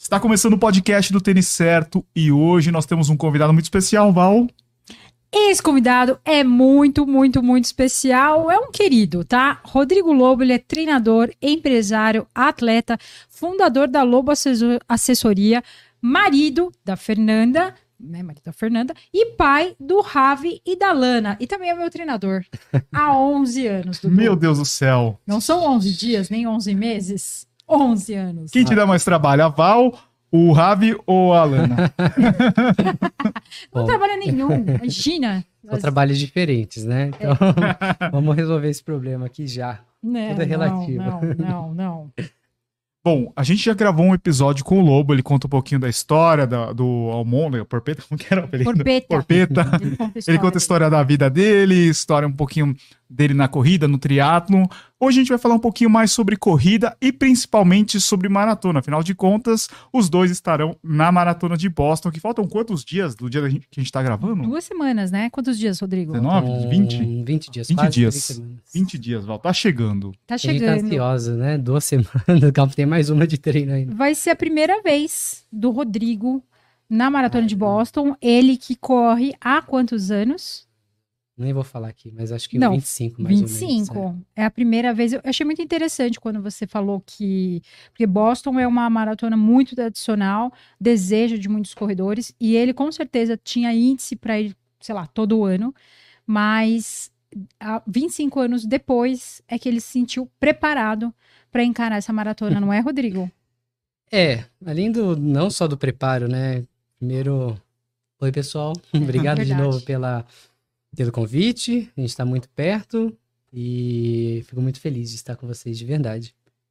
Está começando o podcast do Tênis Certo e hoje nós temos um convidado muito especial, Val. Esse convidado é muito especial, é um querido, tá? Rodrigo Lobo, ele é treinador, empresário, atleta, fundador da Lobo Assessoria, marido da Fernanda, e pai do Ravi e da Lana, e também é meu treinador há 11 anos. Dudu. Meu Deus do céu. Não são 11 dias, nem 11 meses, 11 anos. Quem te dá mais trabalho, a Val, o Ravi ou a Lana? Não trabalha nenhum, imagina. São trabalhos diferentes, né? Então, vamos resolver esse problema aqui já. Tudo é relativo. Não. Bom, a gente já gravou um episódio com o Lobo, ele conta um pouquinho da história do Almôndega, Porpeta, como que era o apelido? Porpeta. Ele conta a história da vida dele, história um pouquinho dele na corrida, no triatlon. Hoje a gente vai falar um pouquinho mais sobre corrida e principalmente sobre maratona. Afinal de contas, os dois estarão na maratona de Boston, que faltam quantos dias do dia que a gente tá gravando? 2 semanas, né? Quantos dias, Rodrigo? 19? 20? 20 dias. 20 quase dias. 30 semanas. 20 dias, Val. Tá chegando. Tá A gente chegando. tá ansiosa, né? 2 semanas. Calma, tem mais uma de treino ainda. Vai ser a primeira vez do Rodrigo na maratona de Boston. Ele que corre há quantos anos? Nem vou falar aqui, mas acho que Não, 25 mais ou menos. 25. É a primeira vez. Eu achei muito interessante quando você falou que... Porque Boston é uma maratona muito tradicional, desejo de muitos corredores, e ele com certeza tinha índice para ir, sei lá, todo ano, mas 25 anos depois é que ele se sentiu preparado para encarar essa maratona, não é, Rodrigo? Além não só do preparo, né? Primeiro, oi pessoal, obrigado de Verdade. novo pelo convite, a gente está muito perto e fico muito feliz de estar com vocês de verdade.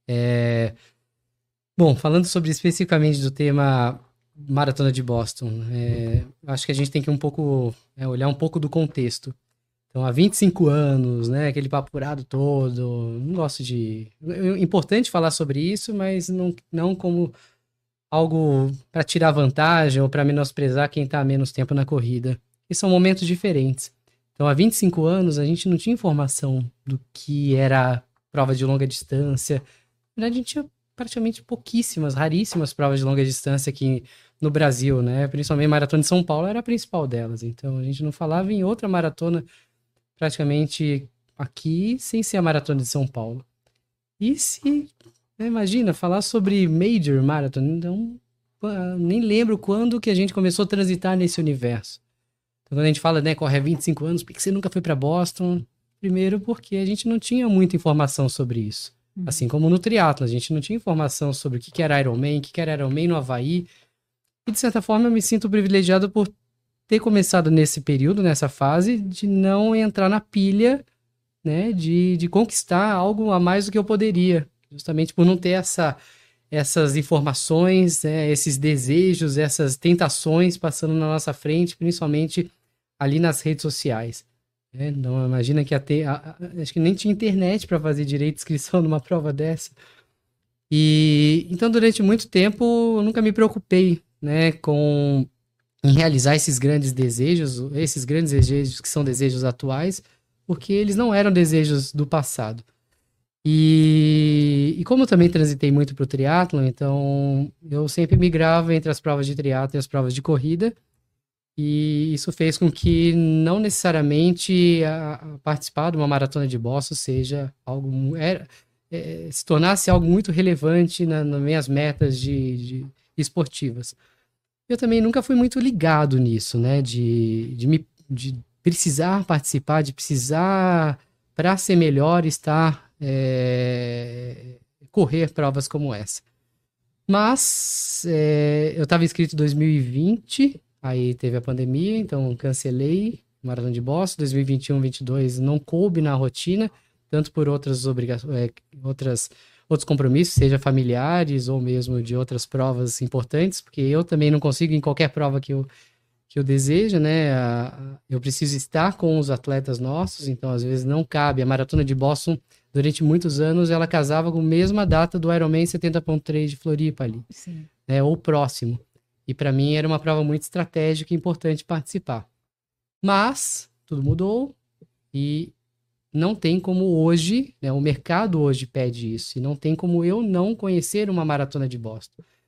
Bom, falando especificamente do tema Maratona de Boston, acho que a gente tem que olhar um pouco do contexto. Então, há 25 anos, né, aquele papo furado todo, não gosto de... É importante falar sobre isso, mas não como algo para tirar vantagem ou para menosprezar quem está há menos tempo na corrida. E são momentos diferentes. Então, há 25 anos, a gente não tinha informação do que era prova de longa distância. Na verdade, a gente tinha praticamente raríssimas provas de longa distância aqui no Brasil, né? Principalmente a Maratona de São Paulo era a principal delas. Então, a gente não falava em outra maratona praticamente aqui, sem ser a Maratona de São Paulo. E imagina, falar sobre Major Marathon, então, nem lembro quando que a gente começou a transitar nesse universo. Então, quando a gente fala, né, corre há 25 anos, por que você nunca foi para Boston? Primeiro, porque a gente não tinha muita informação sobre isso. Assim como no triatlo, a gente não tinha informação sobre o que era Ironman, o que era Ironman no Havaí. E, de certa forma, eu me sinto privilegiado por ter começado nesse período, nessa fase, de não entrar na pilha, né, de conquistar algo a mais do que eu poderia. Justamente por não ter essas informações, esses desejos, essas tentações passando na nossa frente, principalmente ali nas redes sociais. Não, imagina que acho que nem tinha internet para fazer direito inscrição numa prova dessa. E então, durante muito tempo, eu nunca me preocupei, né, em realizar esses grandes desejos que são desejos atuais, porque eles não eram desejos do passado. E como eu também transitei muito para o triatlon, então eu sempre migrava entre as provas de triatlon e as provas de corrida, e isso fez com que não necessariamente participar de uma maratona de Boston seja algo se tornasse algo muito relevante nas minhas metas de esportivas. Eu também nunca fui muito ligado nisso, né, de precisar participar, de precisar, para ser melhor, correr provas como essa. Mas eu estava inscrito em 2020, aí teve a pandemia, então cancelei o Maratona de Boston. 2021, 2022 não coube na rotina, tanto por outras obrigações, outros compromissos, seja familiares ou mesmo de outras provas importantes, porque eu também não consigo ir em qualquer prova que eu desejo, né? Eu preciso estar com os atletas nossos, então às vezes não cabe. A Maratona de Boston, durante muitos anos, ela casava com a mesma data do Ironman 70.3 de Floripa ali, ou próximo. E para mim era uma prova muito estratégica e importante participar. Mas tudo mudou e não tem como hoje, né, o mercado hoje pede isso, e não tem como eu não conhecer uma maratona de Boston.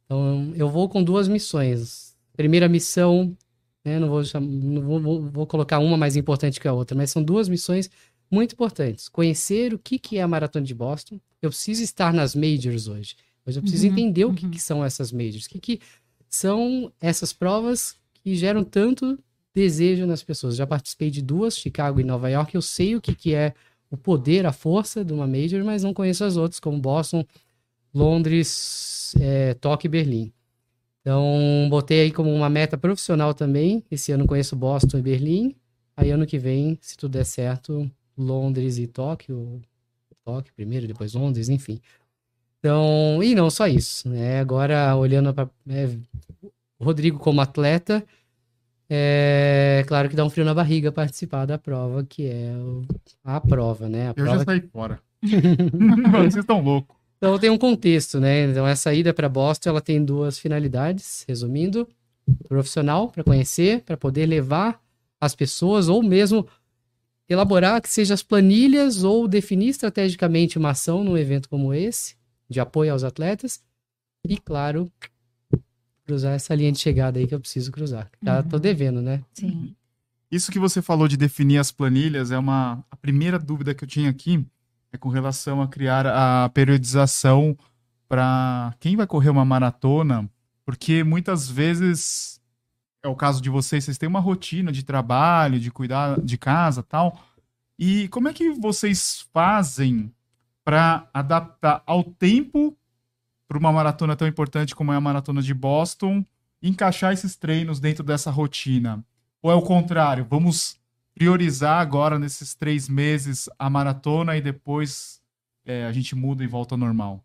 Então, eu vou com 2 missões. Primeira missão, né, não vou colocar uma mais importante que a outra, mas são 2 missões muito importantes. Conhecer o que é a Maratona de Boston. Eu preciso estar nas Majors hoje. Hoje eu preciso entender o que são essas Majors. O que são essas provas que geram tanto desejo nas pessoas. Já participei de 2, Chicago e Nova York. Eu sei o que é o poder, a força de uma Major, mas não conheço as outras, como Boston, Londres, Tóquio e Berlim. Então, botei aí como uma meta profissional também. Esse ano conheço Boston e Berlim. Aí, ano que vem, se tudo der certo, Londres e Tóquio. Tóquio primeiro, depois Londres, enfim. Então, e não só isso, né? Agora, olhando para o Rodrigo como atleta, claro que dá um frio na barriga participar da prova, que é a prova, né? Eu já saí fora. Vocês estão loucos. Então tem um contexto, né? Então essa ida para Boston, ela tem 2 finalidades, resumindo: profissional, para conhecer, para poder levar as pessoas, ou mesmo elaborar que seja as planilhas, ou definir estrategicamente uma ação num evento como esse, de apoio aos atletas, e claro, cruzar essa linha de chegada aí que eu preciso cruzar. Já tô devendo, né? Sim. Isso que você falou de definir as planilhas a primeira dúvida que eu tinha aqui é com relação a criar a periodização para quem vai correr uma maratona, porque muitas vezes, é o caso de vocês têm uma rotina de trabalho, de cuidar de casa e tal, e como é que vocês fazem para adaptar ao tempo para uma maratona tão importante como é a Maratona de Boston, encaixar esses treinos dentro dessa rotina? Ou é o contrário, vamos priorizar agora, nesses 3 meses, a maratona e depois a gente muda e volta ao normal?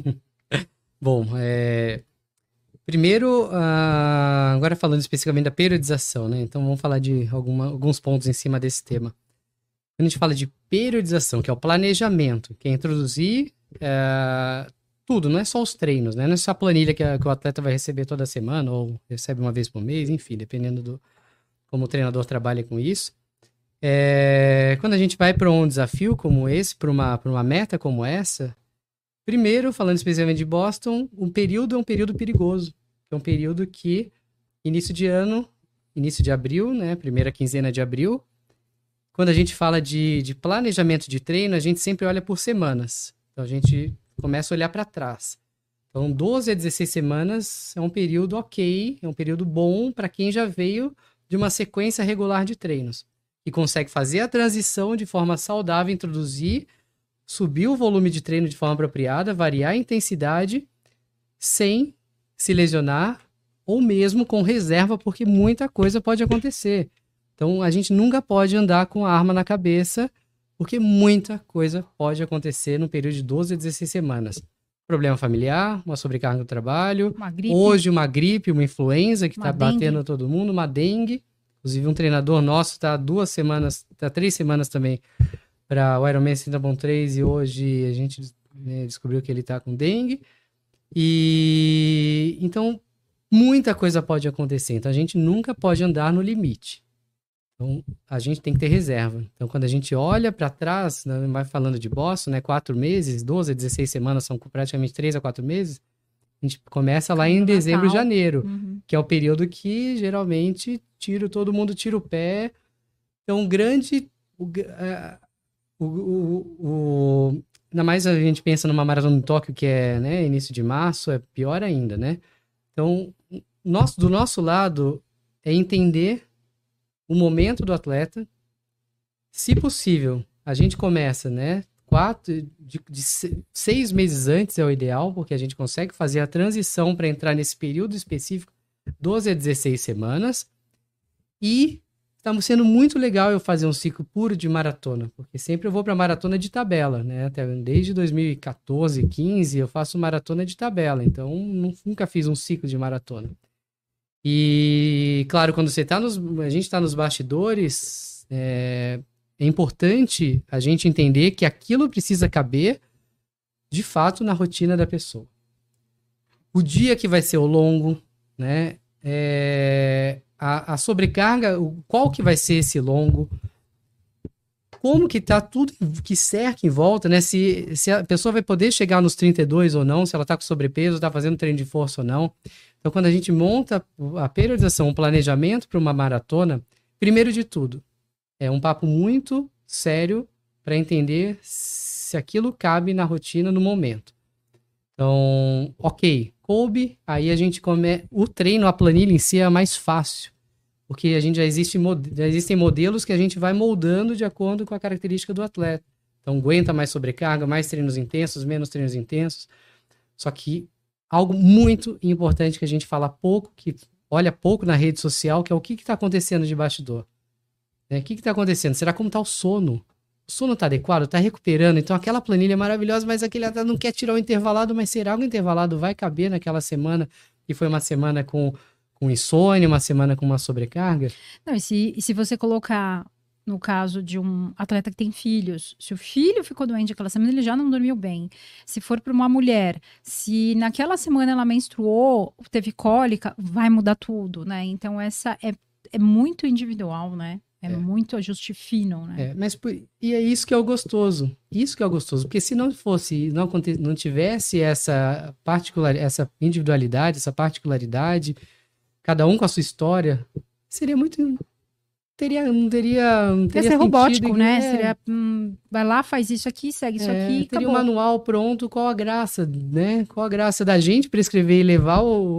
Bom, primeiro, agora falando especificamente da periodização, né? Então vamos falar de alguns pontos em cima desse tema. Quando a gente fala de periodização, que é o planejamento, que é introduzir tudo, não é só os treinos, né? Não é só a planilha que o atleta vai receber toda semana ou recebe uma vez por mês, enfim, dependendo como o treinador trabalha com isso. Quando a gente vai para um desafio como esse, para uma meta como essa, primeiro, falando especificamente de Boston, um período é um período perigoso. É um período que, início de ano, início de abril, né? Primeira quinzena de abril. Quando a gente fala de planejamento de treino, a gente sempre olha por semanas. Então, a gente começa a olhar para trás. Então, 12 a 16 semanas é um período ok, é um período bom para quem já veio de uma sequência regular de treinos e consegue fazer a transição de forma saudável, introduzir, subir o volume de treino de forma apropriada, variar a intensidade, sem se lesionar, ou mesmo com reserva, porque muita coisa pode acontecer. Então, a gente nunca pode andar com a arma na cabeça, porque muita coisa pode acontecer no período de 12 a 16 semanas. Problema familiar, uma sobrecarga no trabalho, hoje uma gripe, uma influenza que está batendo todo mundo, uma dengue. Inclusive, um treinador nosso está 2 semanas, está 3 semanas também para o Ironman 60.3 e hoje a gente descobriu que ele está com dengue. E então, muita coisa pode acontecer. Então, a gente nunca pode andar no limite. Então, a gente tem que ter reserva. Então, quando a gente olha para trás, né, vai falando de Boston, né, 4 meses, 12 a 16 semanas, são praticamente 3 a 4 meses, a gente começa lá em dezembro, janeiro, que é o período que geralmente todo mundo tira o pé. Então, ainda mais a gente pensa numa maratona de Tóquio, que é, né, início de março, é pior ainda, né? Então, do nosso lado, é entender o momento do atleta. Se possível, a gente começa, né? 6 meses antes é o ideal, porque a gente consegue fazer a transição para entrar nesse período específico, 12 a 16 semanas. E estamos sendo muito legal eu fazer um ciclo puro de maratona, porque sempre eu vou para maratona de tabela, né? Desde 2014, 15, eu faço maratona de tabela, então nunca fiz um ciclo de maratona. E, claro, quando a gente está nos bastidores, é importante a gente entender que aquilo precisa caber, de fato, na rotina da pessoa. O dia que vai ser o longo, né? A sobrecarga, qual que vai ser esse longo? como que tá tudo que cerca em volta, né? Se a pessoa vai poder chegar nos 32 ou não, se ela tá com sobrepeso, tá fazendo treino de força ou não. Então, quando a gente monta a periodização, o planejamento para uma maratona, primeiro de tudo, é um papo muito sério para entender se aquilo cabe na rotina no momento. Então, ok, coube, aí a gente o treino, a planilha em si é mais fácil, porque a gente já existem modelos que a gente vai moldando de acordo com a característica do atleta. Então, aguenta mais sobrecarga, mais treinos intensos, menos treinos intensos. Só que algo muito importante que a gente fala pouco, que olha pouco na rede social, que é o que está acontecendo de bastidor. O que está acontecendo? Será como está o sono? O sono está adequado? Está recuperando? Então aquela planilha é maravilhosa, mas aquele atleta não quer tirar o intervalado, mas será que o intervalado vai caber naquela semana, que foi uma semana com insônia, uma semana com uma sobrecarga? Não, e se você colocar, no caso de um atleta que tem filhos, se o filho ficou doente aquela semana, ele já não dormiu bem. Se for para uma mulher, se naquela semana ela menstruou, teve cólica, vai mudar tudo, né? Então essa é muito individual, né? É muito ajuste fino, né? E é isso que é o gostoso. Isso que é o gostoso. Porque se não fosse, não tivesse essa individualidade, essa particularidade, cada um com a sua história, seria muito... Não teria ser sentido, robótico, né? Seria, vai lá, faz isso aqui, segue isso aqui, teria acabou. um manual pronto, qual a graça, né? Qual a graça da gente prescrever e levar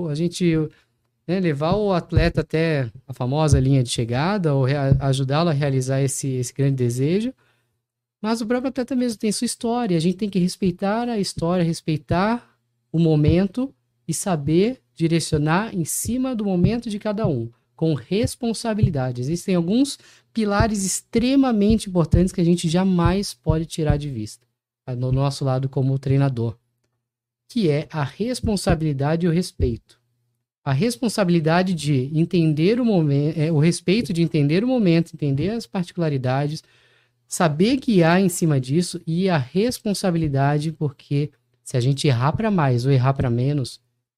levar o atleta até a famosa linha de chegada, ou ajudá-lo a realizar esse grande desejo. Mas o próprio atleta mesmo tem sua história. A gente tem que respeitar a história, respeitar o momento e saber direcionar em cima do momento de cada um, com responsabilidade. Existem alguns pilares extremamente importantes que a gente jamais pode tirar de vista, no nosso lado como treinador, que é a responsabilidade e o respeito. A responsabilidade de entender o momento, o respeito de entender o momento, entender as particularidades, saber guiar em cima disso, e a responsabilidade, porque se a gente errar para mais ou errar para menos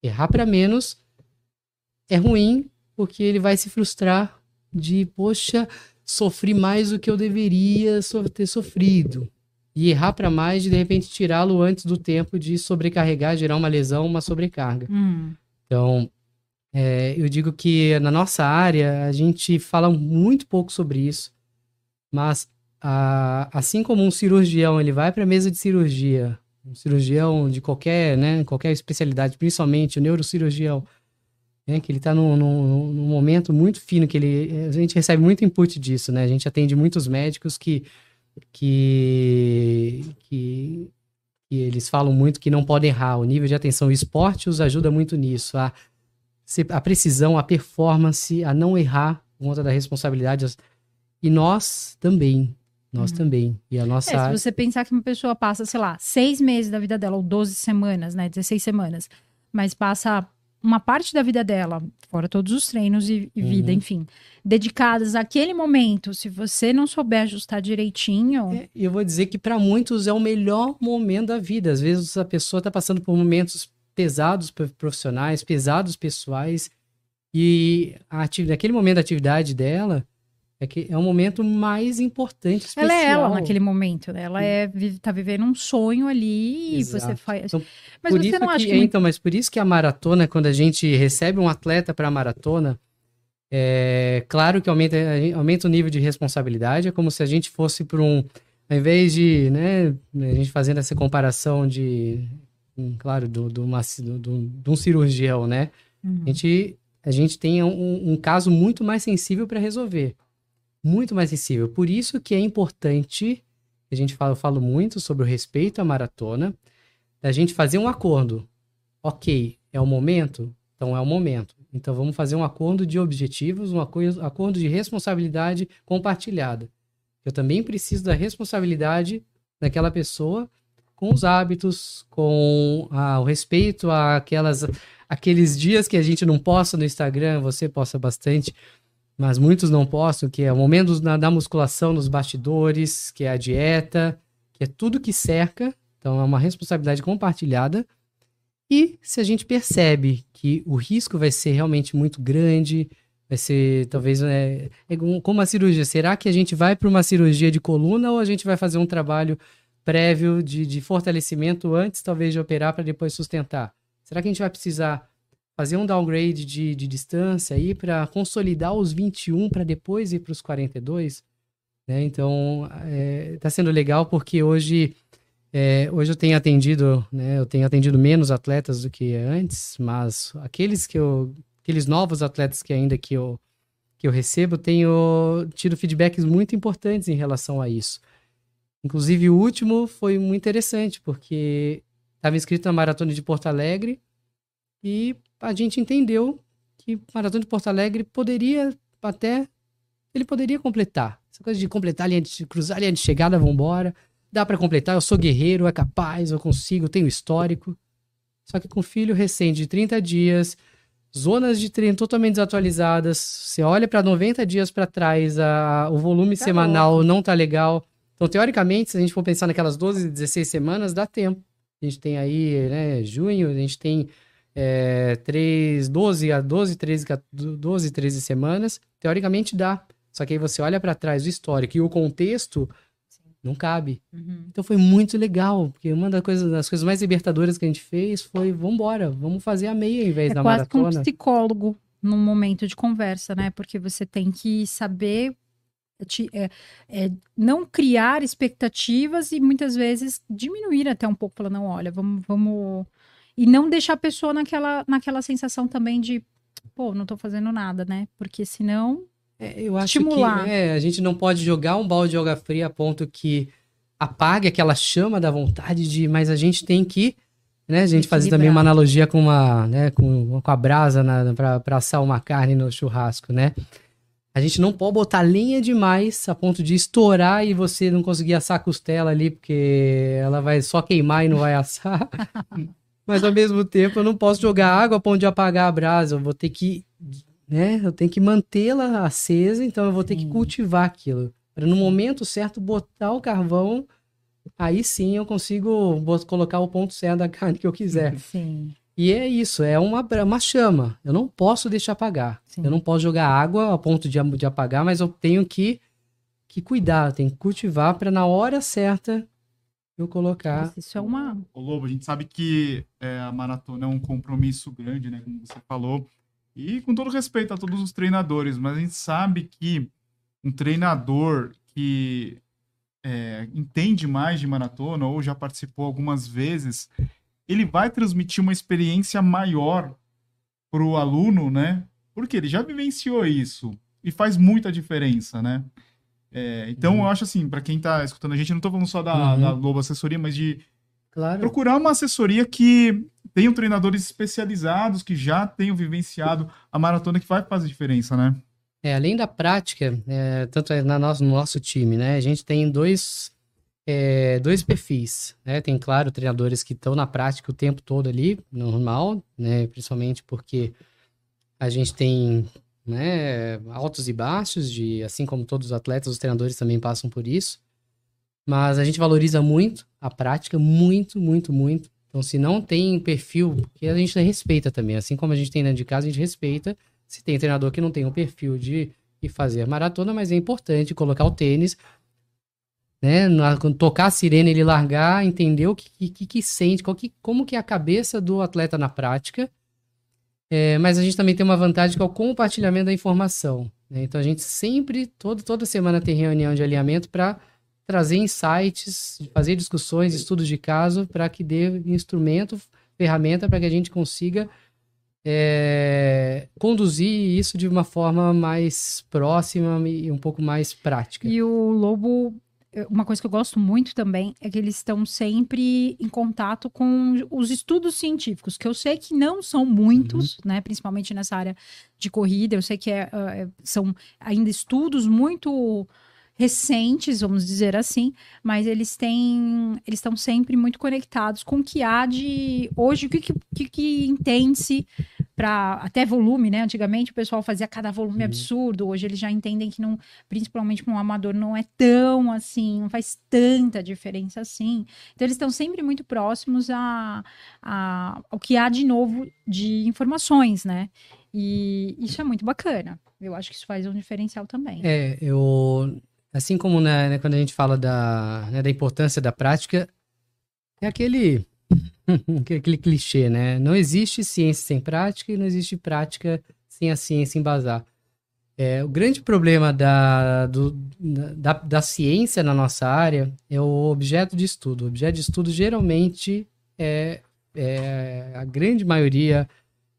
é ruim, porque ele vai se frustrar de, poxa, sofri mais do que eu deveria ter sofrido. E errar para mais, de repente tirá-lo antes do tempo de sobrecarregar, gerar uma lesão, uma sobrecarga. Então, eu digo que na nossa área a gente fala muito pouco sobre isso, mas assim como um cirurgião, ele vai para a mesa de cirurgia, um cirurgião de qualquer especialidade, principalmente o neurocirurgião, que ele está num momento muito fino, que a gente recebe muito input disso, né? A gente atende muitos médicos que eles falam muito que não podem errar, o nível de atenção. O esporte os ajuda muito nisso, a precisão, a performance, a não errar por conta da responsabilidade. E nós também. E a nossa... se você pensar que uma pessoa passa, sei lá, 6 meses da vida dela, ou 12 semanas, né, 16 semanas, mas passa uma parte da vida dela, fora todos os treinos e vida, enfim, dedicadas àquele momento, se você não souber ajustar direitinho... Eu vou dizer que para muitos é o melhor momento da vida. Às vezes a pessoa está passando por momentos pesados profissionais, pesados pessoais, e naquele momento da atividade dela é o momento mais importante, especial. Ela é ela naquele momento, né? Ela tá vivendo um sonho ali. Exato. E você faz... Então, mas você não acha que... Então, mas por isso que a maratona, quando a gente recebe um atleta para a maratona, claro que aumenta o nível de responsabilidade. É como se a gente fosse para ao invés de, né, a gente fazendo essa comparação de... claro, de um cirurgião, né? A gente tem um caso muito mais sensível para resolver. Muito mais sensível. Por isso que é importante, eu falo muito sobre o respeito à maratona, da gente fazer um acordo. Ok, é o momento? Então é o momento. Então vamos fazer um acordo de objetivos, um acordo de responsabilidade compartilhada. Eu também preciso da responsabilidade daquela pessoa com os hábitos, com o respeito àqueles dias que a gente não posta no Instagram. Você posta bastante, mas muitos não postam, que é o momento da musculação nos bastidores, que é a dieta, que é tudo que cerca. Então é uma responsabilidade compartilhada. E se a gente percebe que o risco vai ser realmente muito grande, Vai ser, talvez, como uma cirurgia. Será que a gente vai para uma cirurgia de coluna ou a gente vai fazer um trabalho prévio de fortalecimento antes, talvez, de operar para depois sustentar? Será que a gente vai precisar fazer um downgrade de distância aí para consolidar os 21 para depois ir para os 42? Né? Então, tá sendo legal porque hoje eu tenho atendido, né? Eu tenho atendido menos atletas do que antes, mas aqueles novos atletas que eu recebo, tenho tido feedbacks muito importantes em relação a isso. Inclusive, o último foi muito interessante, porque estava inscrito na Maratona de Porto Alegre e a gente entendeu que a Maratona de Porto Alegre ele poderia completar. Essa coisa de completar cruzar a linha de chegada, vambora. Dá para completar, eu sou guerreiro, é capaz, eu consigo, tenho histórico. Só que com filho recente de 30 dias, zonas de treino totalmente desatualizadas, você olha para 90 dias para trás, o volume semanal não tá legal. Então, teoricamente, se a gente for pensar naquelas 12, 16 semanas, dá tempo. A gente tem aí, né, junho, a gente tem 12, 13 semanas. Teoricamente dá. Só que aí você olha para trás o histórico e o contexto, não cabe. Uhum. Então foi muito legal, porque uma das coisas mais libertadoras que a gente fez foi, vambora, vamos fazer a meia em vez da maratona. É quase que um psicólogo num momento de conversa, né? Porque você tem que saber não criar expectativas e muitas vezes diminuir até um pouco, falar, não, olha, vamos... E não deixar a pessoa naquela sensação também de, pô, não tô fazendo nada, né? Porque senão... eu acho estimular. Que a gente não pode jogar um balde de água fria a ponto que apague aquela chama da vontade mas a gente tem que, né, a gente fazer também uma analogia com a brasa para assar uma carne no churrasco, né? A gente não pode botar lenha demais a ponto de estourar e você não conseguir assar a costela ali, porque ela vai só queimar e não vai assar. Mas ao mesmo tempo eu não posso jogar água a ponto de apagar a brasa, eu vou ter que, né, eu tenho que mantê-la acesa, então eu vou ter que cultivar aquilo. Para no momento certo botar o carvão, aí sim eu consigo colocar o ponto certo da carne que eu quiser. Sim. E é isso, é uma chama. Eu não posso deixar apagar. Sim. Eu não posso jogar água a ponto de apagar, mas eu tenho que cuidar, eu tenho que cultivar para na hora certa eu colocar. Isso é uma... Ô Lobo, a gente sabe que a maratona é um compromisso grande, né, como você falou. E com todo respeito a todos os treinadores, mas a gente sabe que um treinador que entende mais de maratona ou já participou algumas vezes, ele vai transmitir uma experiência maior para o aluno, né? Porque ele já vivenciou isso e faz muita diferença, né? Então, eu acho assim, para quem está escutando a gente, não estou falando só da Lobo Assessoria, mas de procurar uma assessoria que tenham treinadores especializados, que já tenham vivenciado a maratona, que vai fazer diferença, né? Além da prática, tanto no nosso time, né? A gente tem dois perfis, né? Tem, claro, treinadores que estão na prática o tempo todo ali, normal, né? Principalmente porque a gente tem, né, altos e baixos, assim como todos os atletas, os treinadores também passam por isso. Mas a gente valoriza muito a prática, muito, muito, muito. Então, se não tem perfil, porque a gente respeita também, assim como a gente tem dentro de casa, a gente respeita. Se tem treinador que não tem um perfil de fazer maratona, mas é importante colocar o tênis, né? Quando tocar a sirene, ele largar, entender o que sente, como que é a cabeça do atleta na prática. Mas a gente também tem uma vantagem que é o compartilhamento da informação, né? Então a gente sempre, toda semana tem reunião de alinhamento para trazer insights, fazer discussões, estudos de caso, para que dê instrumento, ferramenta para que a gente consiga conduzir isso de uma forma mais próxima e um pouco mais prática. E o Lobo, uma coisa que eu gosto muito também é que eles estão sempre em contato com os estudos científicos, que eu sei que não são muitos, né? Principalmente nessa área de corrida, eu sei que são ainda estudos muito recentes, vamos dizer assim, mas eles estão sempre muito conectados com o que há de hoje, o que entende-se para até volume, né? Antigamente o pessoal fazia cada volume absurdo, hoje eles já entendem que não, principalmente para um amador, não é tão assim, não faz tanta diferença assim. Então eles estão sempre muito próximos ao que há de novo de informações, né? E isso é muito bacana. Eu acho que isso faz um diferencial também. Assim como quando a gente fala da importância da prática, é aquele clichê, né? Não existe ciência sem prática e não existe prática sem a ciência embasar. O grande problema da ciência na nossa área é o objeto de estudo. O objeto de estudo geralmente a grande maioria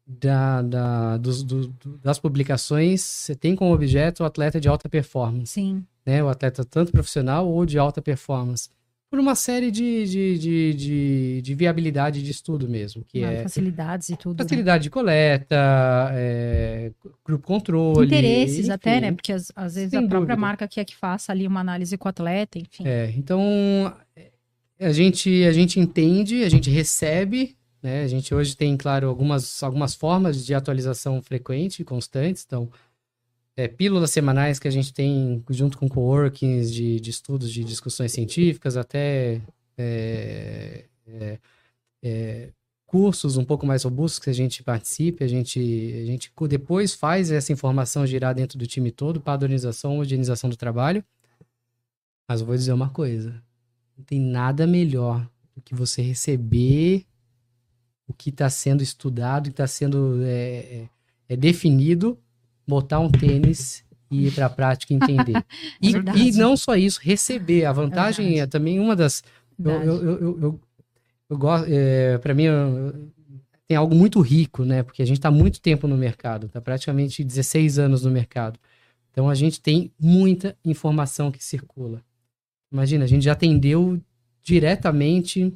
das publicações, você tem como objeto o atleta de alta performance. Sim. Né? O atleta tanto profissional ou de alta performance. Por uma série de viabilidade de estudo mesmo. Facilidades e tudo. Facilidade de coleta, grupo controle. Interesses enfim, até, né? Porque às vezes a própria marca quer que faça ali uma análise com o atleta, enfim. Então, a gente entende, a gente recebe, né? A gente hoje tem, claro, algumas formas de atualização frequente e constantes. Então, pílulas semanais que a gente tem junto com coworkings de estudos de discussões científicas, até cursos um pouco mais robustos que a gente participe, a gente depois faz essa informação girar dentro do time todo, padronização, homogeneização do trabalho. Mas eu vou dizer uma coisa, não tem nada melhor do que você receber o que está sendo estudado, o que está sendo definido, botar um tênis e ir para a prática e entender. E não só isso, receber. A vantagem é também uma das... Eu gosto, para mim, tem algo muito rico, né? Porque a gente está muito tempo no mercado, está praticamente 16 anos no mercado. Então, a gente tem muita informação que circula. Imagina, a gente já atendeu diretamente,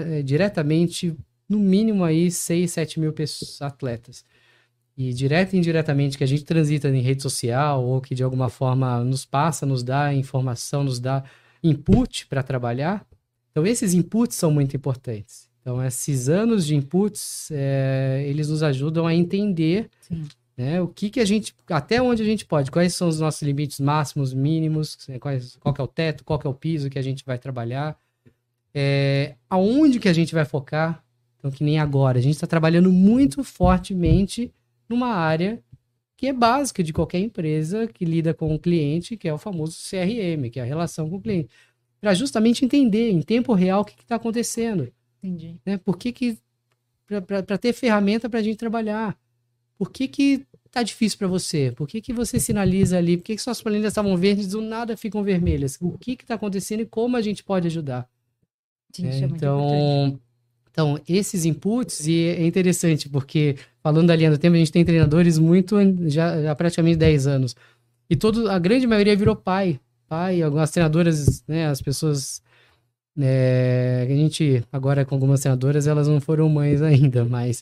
no mínimo aí 6, 7 mil atletas. E direto e indiretamente que a gente transita em rede social ou que de alguma forma nos dá informação, nos dá input para trabalhar. Então, esses inputs são muito importantes. Então, esses anos de inputs, eles nos ajudam a entender, né, o que a gente, até onde a gente pode, quais são os nossos limites máximos, mínimos, qual que é o teto, qual que é o piso que a gente vai trabalhar, aonde que a gente vai focar. Então, que nem agora, a gente está trabalhando muito fortemente numa área que é básica de qualquer empresa que lida com o cliente, que é o famoso CRM, que é a relação com o cliente, para justamente entender em tempo real o que está acontecendo. Entendi. Né? Para ter ferramenta para a gente trabalhar. Por que está difícil para você? Por que você sinaliza ali? Por que suas planilhas estavam verdes e do nada ficam vermelhas? O que está acontecendo e como a gente pode ajudar? Sim, isso é muito importante. Então, esses inputs, e é interessante, porque falando da linha do tempo, a gente tem treinadores já praticamente 10 anos. E a grande maioria virou pai, algumas treinadoras, né, as pessoas, a gente, agora com algumas treinadoras, elas não foram mães ainda, mas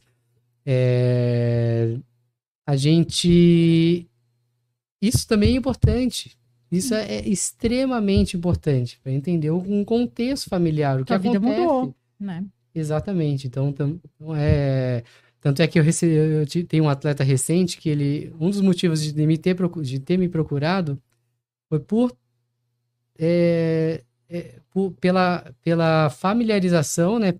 isso também é importante. Isso é extremamente importante para entender um contexto familiar, o que acontece. A vida mudou, né? Exatamente. Então, tanto é que eu tenho um atleta recente que um dos motivos de ter me procurado foi pela familiarização, né?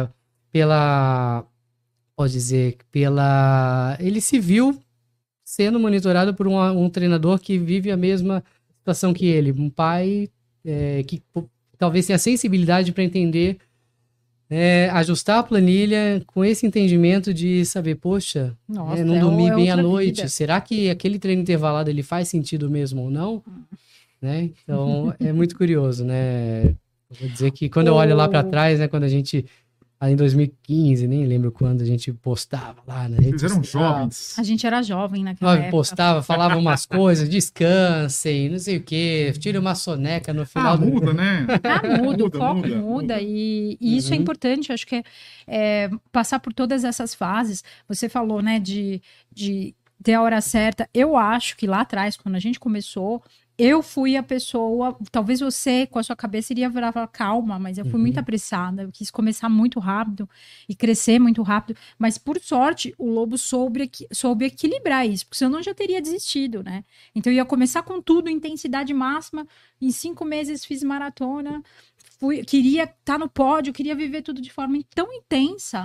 Ele se viu sendo monitorado por um treinador que vive a mesma situação que ele, um pai que talvez tenha sensibilidade para entender, ajustar a planilha com esse entendimento de saber, poxa, nossa, não dormi bem à noite, vida. Será que aquele treino intervalado ele faz sentido mesmo ou não? Né? Então, é muito curioso, né? Eu vou dizer que quando eu olho lá para trás, né, quando a gente, em 2015, nem lembro quando a gente postava lá na rede social. Vocês eram jovens. A gente era jovem naquela época. Postava, falava umas coisas, descansem, não sei o quê, tire uma soneca no final do... muda, né? Muda, o foco muda. E isso é importante, acho que passar por todas essas fases. Você falou, né, de ter a hora certa. Eu acho que lá atrás, quando a gente começou, eu fui a pessoa, talvez você com a sua cabeça iria virar calma, mas eu fui muito apressada, eu quis começar muito rápido e crescer muito rápido, mas por sorte o Lobo soube equilibrar isso, porque senão eu já teria desistido, né? Então eu ia começar com tudo, intensidade máxima, em 5 meses fiz maratona, queria estar no pódio, queria viver tudo de forma tão intensa,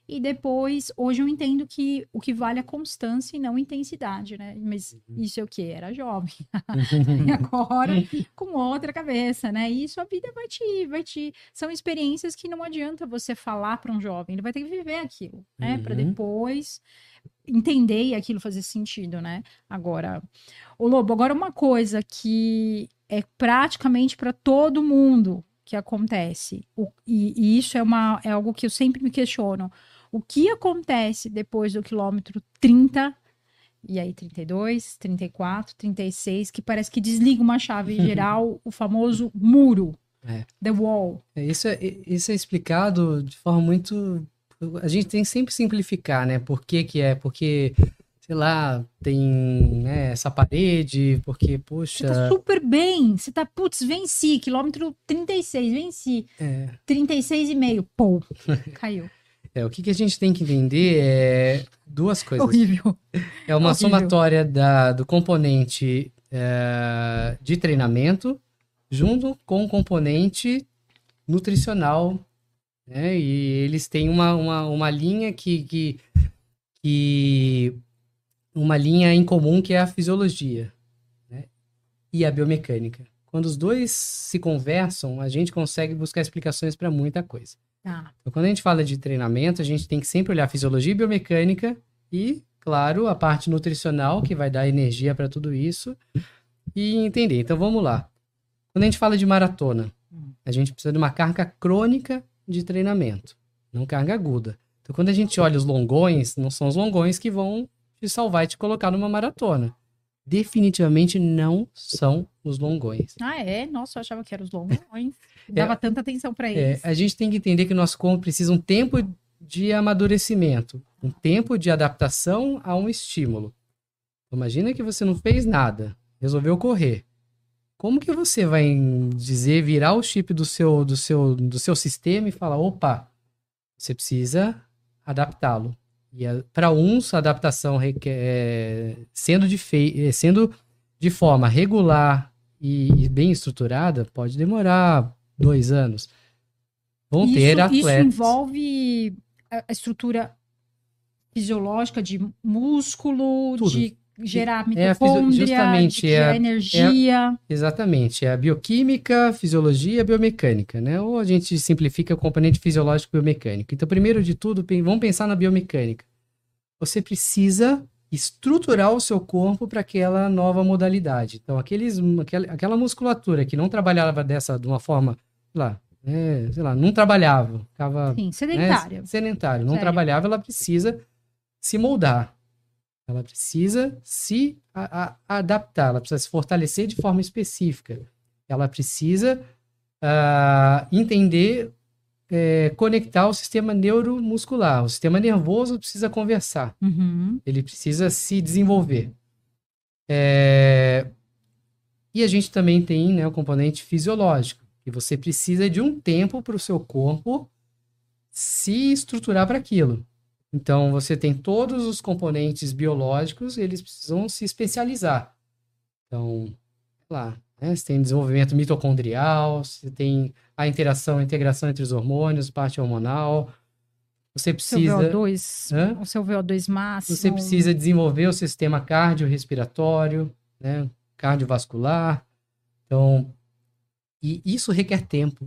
E depois, hoje eu entendo que o que vale é a constância e não a intensidade, né? Mas isso é o quê? Era jovem. E agora, com outra cabeça, né? E isso a vida vai te... São experiências que não adianta você falar para um jovem. Ele vai ter que viver aquilo, né? Para depois entender e aquilo fazer sentido, né? Agora, ô Lobo, agora uma coisa que é praticamente para todo mundo que acontece, e isso é algo que eu sempre me questiono. O que acontece depois do quilômetro 30, e aí 32, 34, 36, que parece que desliga uma chave geral, o famoso muro, the wall. Isso é explicado de forma muito... A gente tem que sempre simplificar, né? Por que que é? Porque, sei lá, tem, né, essa parede, porque, poxa... Você tá super bem, você tá, putz, venci, quilômetro 36, venci. 36,5, pô, caiu. O que a gente tem que entender é duas coisas. Horrível. É uma somatória do componente de treinamento junto com o componente nutricional, né? E eles têm uma linha uma linha em comum, que é a fisiologia, né? E a biomecânica. Quando os dois se conversam, a gente consegue buscar explicações para muita coisa. Então, quando a gente fala de treinamento, a gente tem que sempre olhar fisiologia e biomecânica e, claro, a parte nutricional, que vai dar energia para tudo isso, e entender. Então, vamos lá. Quando a gente fala de maratona, a gente precisa de uma carga crônica de treinamento, não carga aguda. Então, quando a gente olha os longões, não são os longões que vão te salvar e te colocar numa maratona. Definitivamente não são os longões. Nossa, eu achava que eram os longões. Dava tanta atenção para eles. A gente tem que entender que o nosso corpo precisa um tempo de amadurecimento, um tempo de adaptação a um estímulo. Imagina que você não fez nada, resolveu correr. Como que você vai virar o chip do seu sistema e falar, opa, você precisa adaptá-lo. E para uns, a adaptação sendo de forma regular e bem estruturada, pode demorar 2 anos. Vão ter atletas... Isso envolve a estrutura fisiológica de músculo, tudo. De gerar mitocôndria, de gerar energia. Exatamente. É a bioquímica, fisiologia e biomecânica, né? Ou a gente simplifica o componente fisiológico e biomecânico. Então, primeiro de tudo, vamos pensar na biomecânica. Você precisa estruturar o seu corpo para aquela nova modalidade. Então, aquela musculatura que não trabalhava de uma forma, sei lá, não trabalhava, ficava... Sim, sedentária. Né, sedentário, não trabalhava, ela precisa se moldar. Ela precisa se adaptar, ela precisa se fortalecer de forma específica. Ela precisa entender, conectar o sistema neuromuscular. O sistema nervoso precisa conversar. Ele precisa se desenvolver. E a gente também tem, né, o componente fisiológico, que você precisa de um tempo para o seu corpo se estruturar para aquilo. Então, você tem todos os componentes biológicos, eles precisam se especializar. Então, você tem desenvolvimento mitocondrial, você tem a integração entre os hormônios, parte hormonal. Você precisa... O seu VO2 máximo. Você precisa desenvolver o sistema cardiorrespiratório, né, cardiovascular. Então, e isso requer tempo.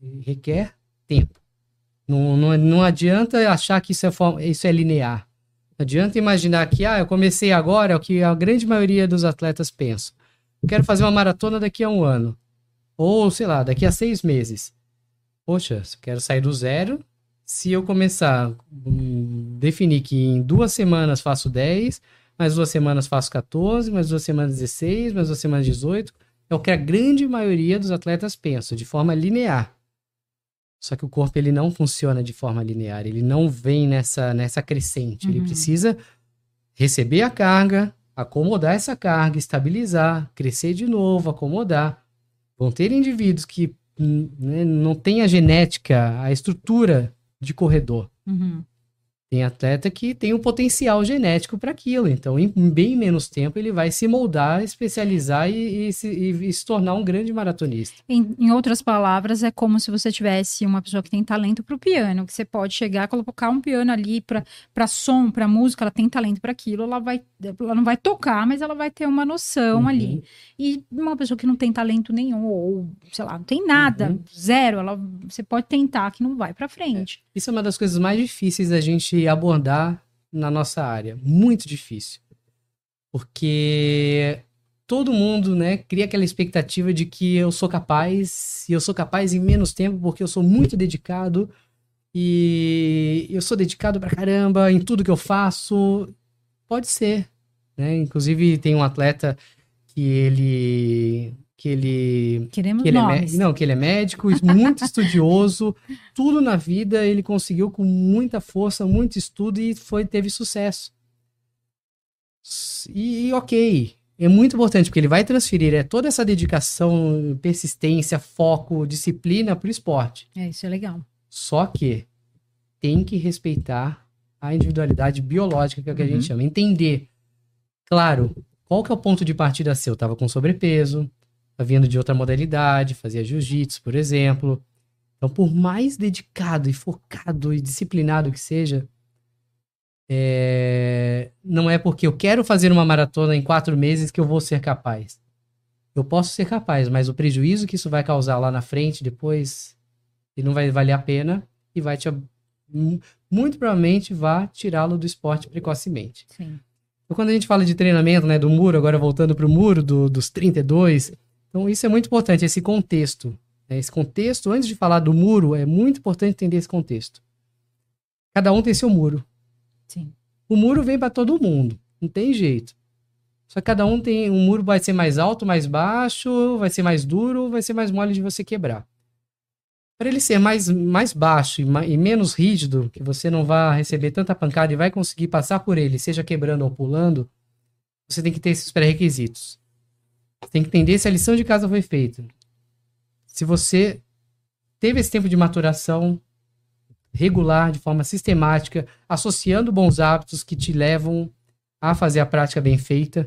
Não adianta achar que isso é linear. Não adianta imaginar que eu comecei agora, é o que a grande maioria dos atletas pensam. Eu quero fazer uma maratona daqui a 1 ano. Ou, sei lá, daqui a 6 meses. Poxa, se eu quero sair do zero, se eu começar a definir que em 2 semanas faço 10, mais 2 semanas faço 14, mais 2 semanas 16, mais 2 semanas 18, é o que a grande maioria dos atletas pensa, de forma linear. Só que o corpo ele não funciona de forma linear, ele não vem nessa crescente. Ele precisa receber a carga, acomodar essa carga, estabilizar, crescer de novo, acomodar. Vão ter indivíduos que não têm a genética, a estrutura de corredor. Tem atleta que tem um potencial genético para aquilo, então em bem menos tempo ele vai se moldar, especializar e se tornar um grande maratonista. Em outras palavras, é como se você tivesse uma pessoa que tem talento para o piano, que você pode chegar, colocar um piano ali para som, para música, ela tem talento para aquilo, ela não vai tocar, mas ela vai ter uma noção ali. E uma pessoa que não tem talento nenhum, ou sei lá, não tem nada, zero, você pode tentar que não vai para frente. Isso é uma das coisas mais difíceis da gente abordar na nossa área. Muito difícil. Porque todo mundo, né, cria aquela expectativa de que eu sou capaz, e eu sou capaz em menos tempo porque eu sou muito dedicado, e eu sou dedicado pra caramba em tudo que eu faço. Pode ser, né? Inclusive tem um atleta que ele é médico, muito estudioso, tudo na vida ele conseguiu com muita força, muito estudo e teve sucesso. E ok, é muito importante, porque ele vai transferir toda essa dedicação, persistência, foco, disciplina para o esporte. Isso é legal. Só que tem que respeitar a individualidade biológica, que é o que a gente chama. Entender, claro, qual que é o ponto de partida seu? Tava com sobrepeso, tá vindo de outra modalidade, fazia jiu-jitsu, por exemplo. Então, por mais dedicado e focado e disciplinado que seja, não é porque eu quero fazer uma maratona em 4 meses que eu vou ser capaz. Eu posso ser capaz, mas o prejuízo que isso vai causar lá na frente, depois, ele não vai valer a pena e vai muito provavelmente vai tirá-lo do esporte precocemente. Sim. Então, quando a gente fala de treinamento, né, do muro, agora voltando para o muro dos 32, então isso é muito importante, esse contexto. Né? Esse contexto, antes de falar do muro, é muito importante entender esse contexto. Cada um tem seu muro. Sim. O muro vem para todo mundo, não tem jeito. Só que cada um tem, um muro vai ser mais alto, mais baixo, vai ser mais duro, vai ser mais mole de você quebrar. Para ele ser mais baixo e menos rígido, que você não vai receber tanta pancada e vai conseguir passar por ele, seja quebrando ou pulando, você tem que ter esses pré-requisitos. Você tem que entender se a lição de casa foi feita. Se você teve esse tempo de maturação regular, de forma sistemática, associando bons hábitos que te levam a fazer a prática bem feita.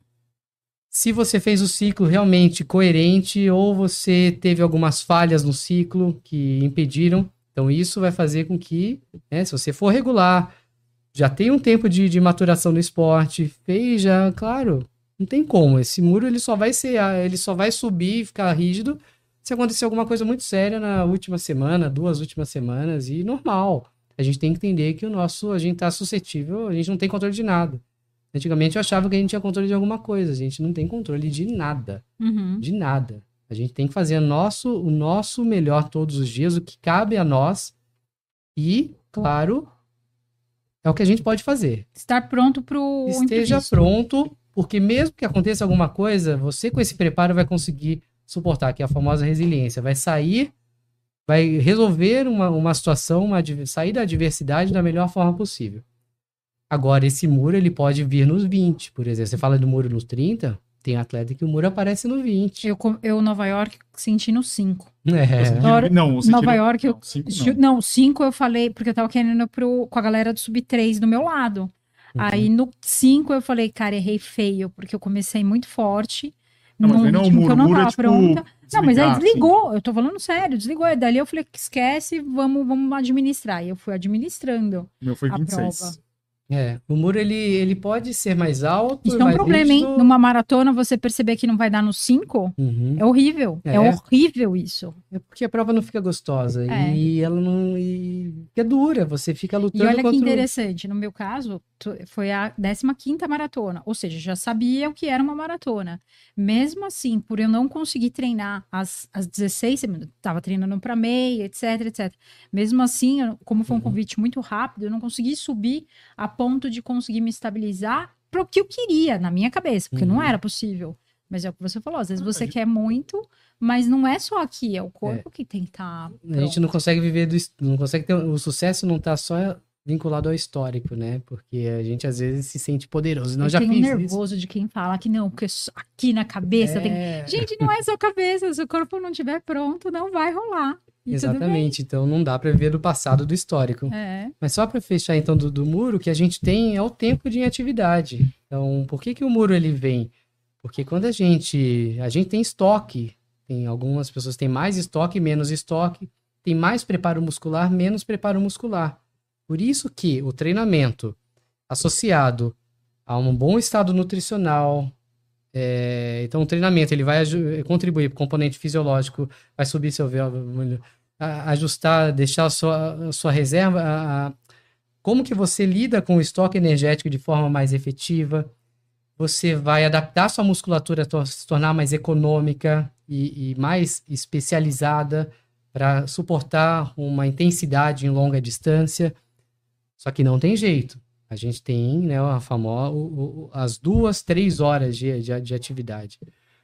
Se você fez o ciclo realmente coerente ou você teve algumas falhas no ciclo que impediram, então isso vai fazer com que, né, se você for regular, já tem um tempo de maturação no esporte, fez já, claro, não tem como. Esse muro ele só vai subir e ficar rígido se acontecer alguma coisa muito séria na última semana, 2 últimas semanas, e normal. A gente tem que entender que a gente tá suscetível, a gente não tem controle de nada. Antigamente eu achava que a gente tinha controle de alguma coisa. A gente não tem controle de nada. De nada. A gente tem que fazer o nosso melhor todos os dias, o que cabe a nós. E, claro, é o que a gente pode fazer. Estar pronto pro Esteja pronto, porque mesmo que aconteça alguma coisa, você com esse preparo vai conseguir suportar, que é a famosa resiliência. Vai sair, vai resolver uma situação, sair da adversidade da melhor forma possível. Agora, esse muro, ele pode vir nos 20, por exemplo. Você fala do muro nos 30, tem atleta que o muro aparece no 20. Eu Nova York, senti no 5. Nova York, não, 5 eu falei, porque eu tava querendo com a galera do Sub-3 do meu lado. Aí, no 5, eu falei, cara, errei feio, porque eu comecei muito forte. Não, mas não, o muro, que eu não tava pronta. Não, mas aí desligou, assim. Eu tô falando sério, desligou. E dali eu falei, esquece, vamos administrar. E eu fui administrando. O meu foi 26. Prova. O muro, ele pode ser mais alto. Isso é um problema, hein? Numa maratona, você perceber que não vai dar no 5, é horrível. É horrível isso. É porque a prova não fica gostosa. E ela não... fica dura, você fica lutando contra... E olha que interessante, no meu caso, foi a 15ª maratona. Ou seja, já sabia o que era uma maratona. Mesmo assim, por eu não conseguir treinar às 16, eu estava treinando para meia, etc. Mesmo assim, como foi um convite muito rápido, eu não consegui subir a ponto de conseguir me estabilizar para o que eu queria na minha cabeça, porque não era possível. Mas é o que você falou, às vezes você quer muito, mas não é só aqui, é o corpo que tem que estar A gente não consegue viver não consegue ter, o sucesso não está só vinculado ao histórico, né? Porque a gente às vezes se sente poderoso. Eu tenho nervoso de quem fala que não, porque aqui na cabeça tem... Gente, não é só cabeça, se o corpo não estiver pronto, não vai rolar. Exatamente, então não dá para viver do passado, do histórico. Mas só para fechar então do muro, o que a gente tem é o tempo de atividade. Então, por que o muro ele vem? Porque quando a gente tem estoque, tem algumas pessoas têm mais estoque, menos estoque, tem mais preparo muscular, menos preparo muscular. Por isso que o treinamento associado a um bom estado nutricional, então o treinamento ele vai contribuir para o componente fisiológico, vai subir seu véu, ajustar, deixar a sua reserva, como que você lida com o estoque energético de forma mais efetiva, você vai adaptar sua musculatura a se tornar mais econômica e mais especializada para suportar uma intensidade em longa distância. Só que não tem jeito. A gente tem, né, a famosa, as 2-3 horas de atividade.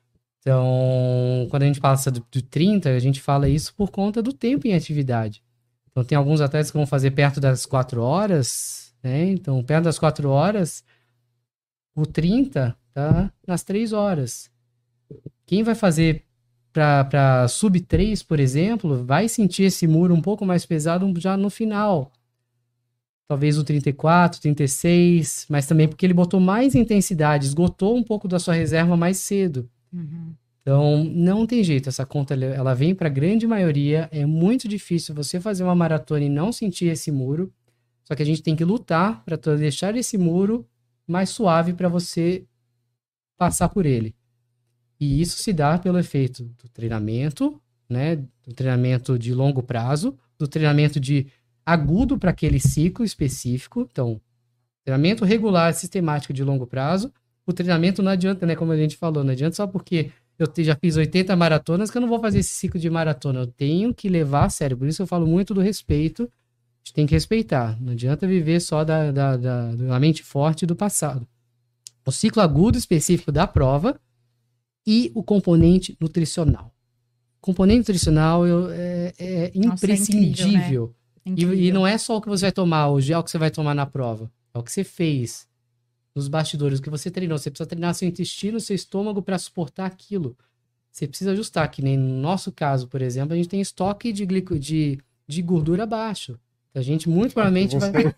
Então, quando a gente passa do 30, a gente fala isso por conta do tempo em atividade. Então, tem alguns atletas que vão fazer perto das 4 horas, né? Então, perto das 4 horas, o 30 tá nas 3 horas. Quem vai fazer para sub 3, por exemplo, vai sentir esse muro um pouco mais pesado já no final. Talvez o 34, 36, mas também porque ele botou mais intensidade, esgotou um pouco da sua reserva mais cedo. Então, não tem jeito, essa conta ela vem para a grande maioria, é muito difícil você fazer uma maratona e não sentir esse muro, só que a gente tem que lutar para deixar esse muro mais suave para você passar por ele. E isso se dá pelo efeito do treinamento, né, do treinamento de longo prazo, do treinamento de agudo para aquele ciclo específico, então, treinamento regular, sistemático de longo prazo. O treinamento não adianta, né? Como a gente falou, não adianta só porque eu já fiz 80 maratonas que eu não vou fazer esse ciclo de maratona. Eu tenho que levar a sério. Por isso eu falo muito do respeito. A gente tem que respeitar. Não adianta viver só da mente forte do passado. O ciclo agudo específico da prova e o componente nutricional. O componente nutricional é imprescindível. Nossa, é incrível, né? E não é só o que você vai tomar, o gel que você vai tomar na prova. É o que você fez nos bastidores, o que você treinou. Você precisa treinar seu intestino, seu estômago para suportar aquilo. Você precisa ajustar, que nem no nosso caso, por exemplo, a gente tem estoque de gordura baixo. A gente muito provavelmente vai...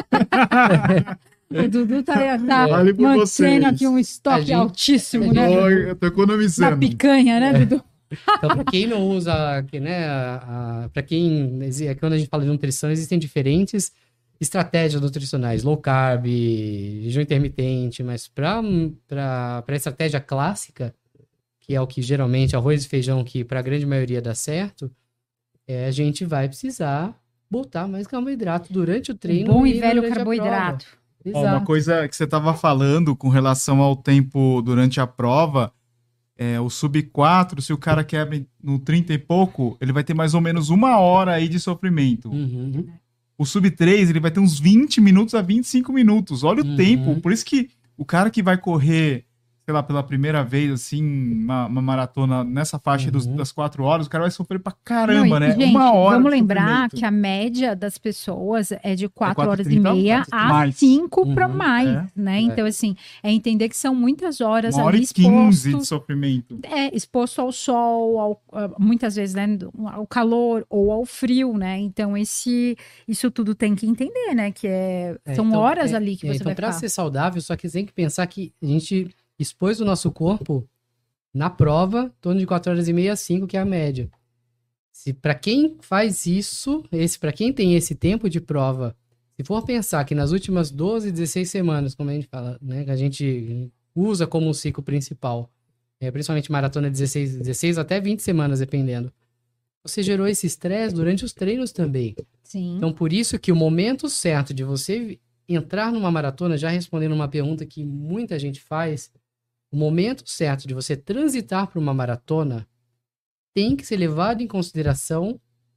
O Dudu tá mantendo aqui um estoque altíssimo, né? Eu tô economizando. Na picanha, né, Dudu? Então, para quem não usa, né, para quem... Quando a gente fala de nutrição, existem diferentes estratégias nutricionais, low carb, jejum intermitente, mas para a estratégia clássica, que é o que geralmente arroz e feijão, que para a grande maioria dá certo, a gente vai precisar botar mais carboidrato durante o treino. Bom e velho carboidrato. Uma coisa que você estava falando com relação ao tempo durante a prova, o sub 4, se o cara quebra no 30 e pouco, ele vai ter mais ou menos 1 hora aí de sofrimento. O sub 3, ele vai ter uns 20 minutos a 25 minutos. Olha o tempo. Por isso que o cara que vai correr, sei lá, pela primeira vez, assim, uma maratona nessa faixa das 4 horas, o cara vai sofrer pra caramba, né? Gente, 1 hora. Vamos lembrar que a média das pessoas é de 4 horas e meia a 5 para mais, né? Então, assim, é entender que são muitas horas 1 hora ali e 15 de sofrimento. Exposto ao sol, muitas vezes, né, ao calor ou ao frio, né? Então, isso tudo tem que entender, né? Que são então, horas ali que você vai ficar. Para ser saudável, só que tem que pensar que a gente expôs o nosso corpo na prova, em torno de 4 horas e meia a 5, que é a média. Se para quem faz isso, para quem tem esse tempo de prova, se for pensar que nas últimas 12, 16 semanas, como a gente fala, né, que a gente usa como um ciclo principal, principalmente maratona 16 até 20 semanas, dependendo, você gerou esse estresse durante os treinos também. Sim. Então, por isso que o momento certo de você entrar numa maratona, já respondendo uma pergunta que muita gente faz, o momento certo de você transitar para uma maratona tem que ser levado em consideração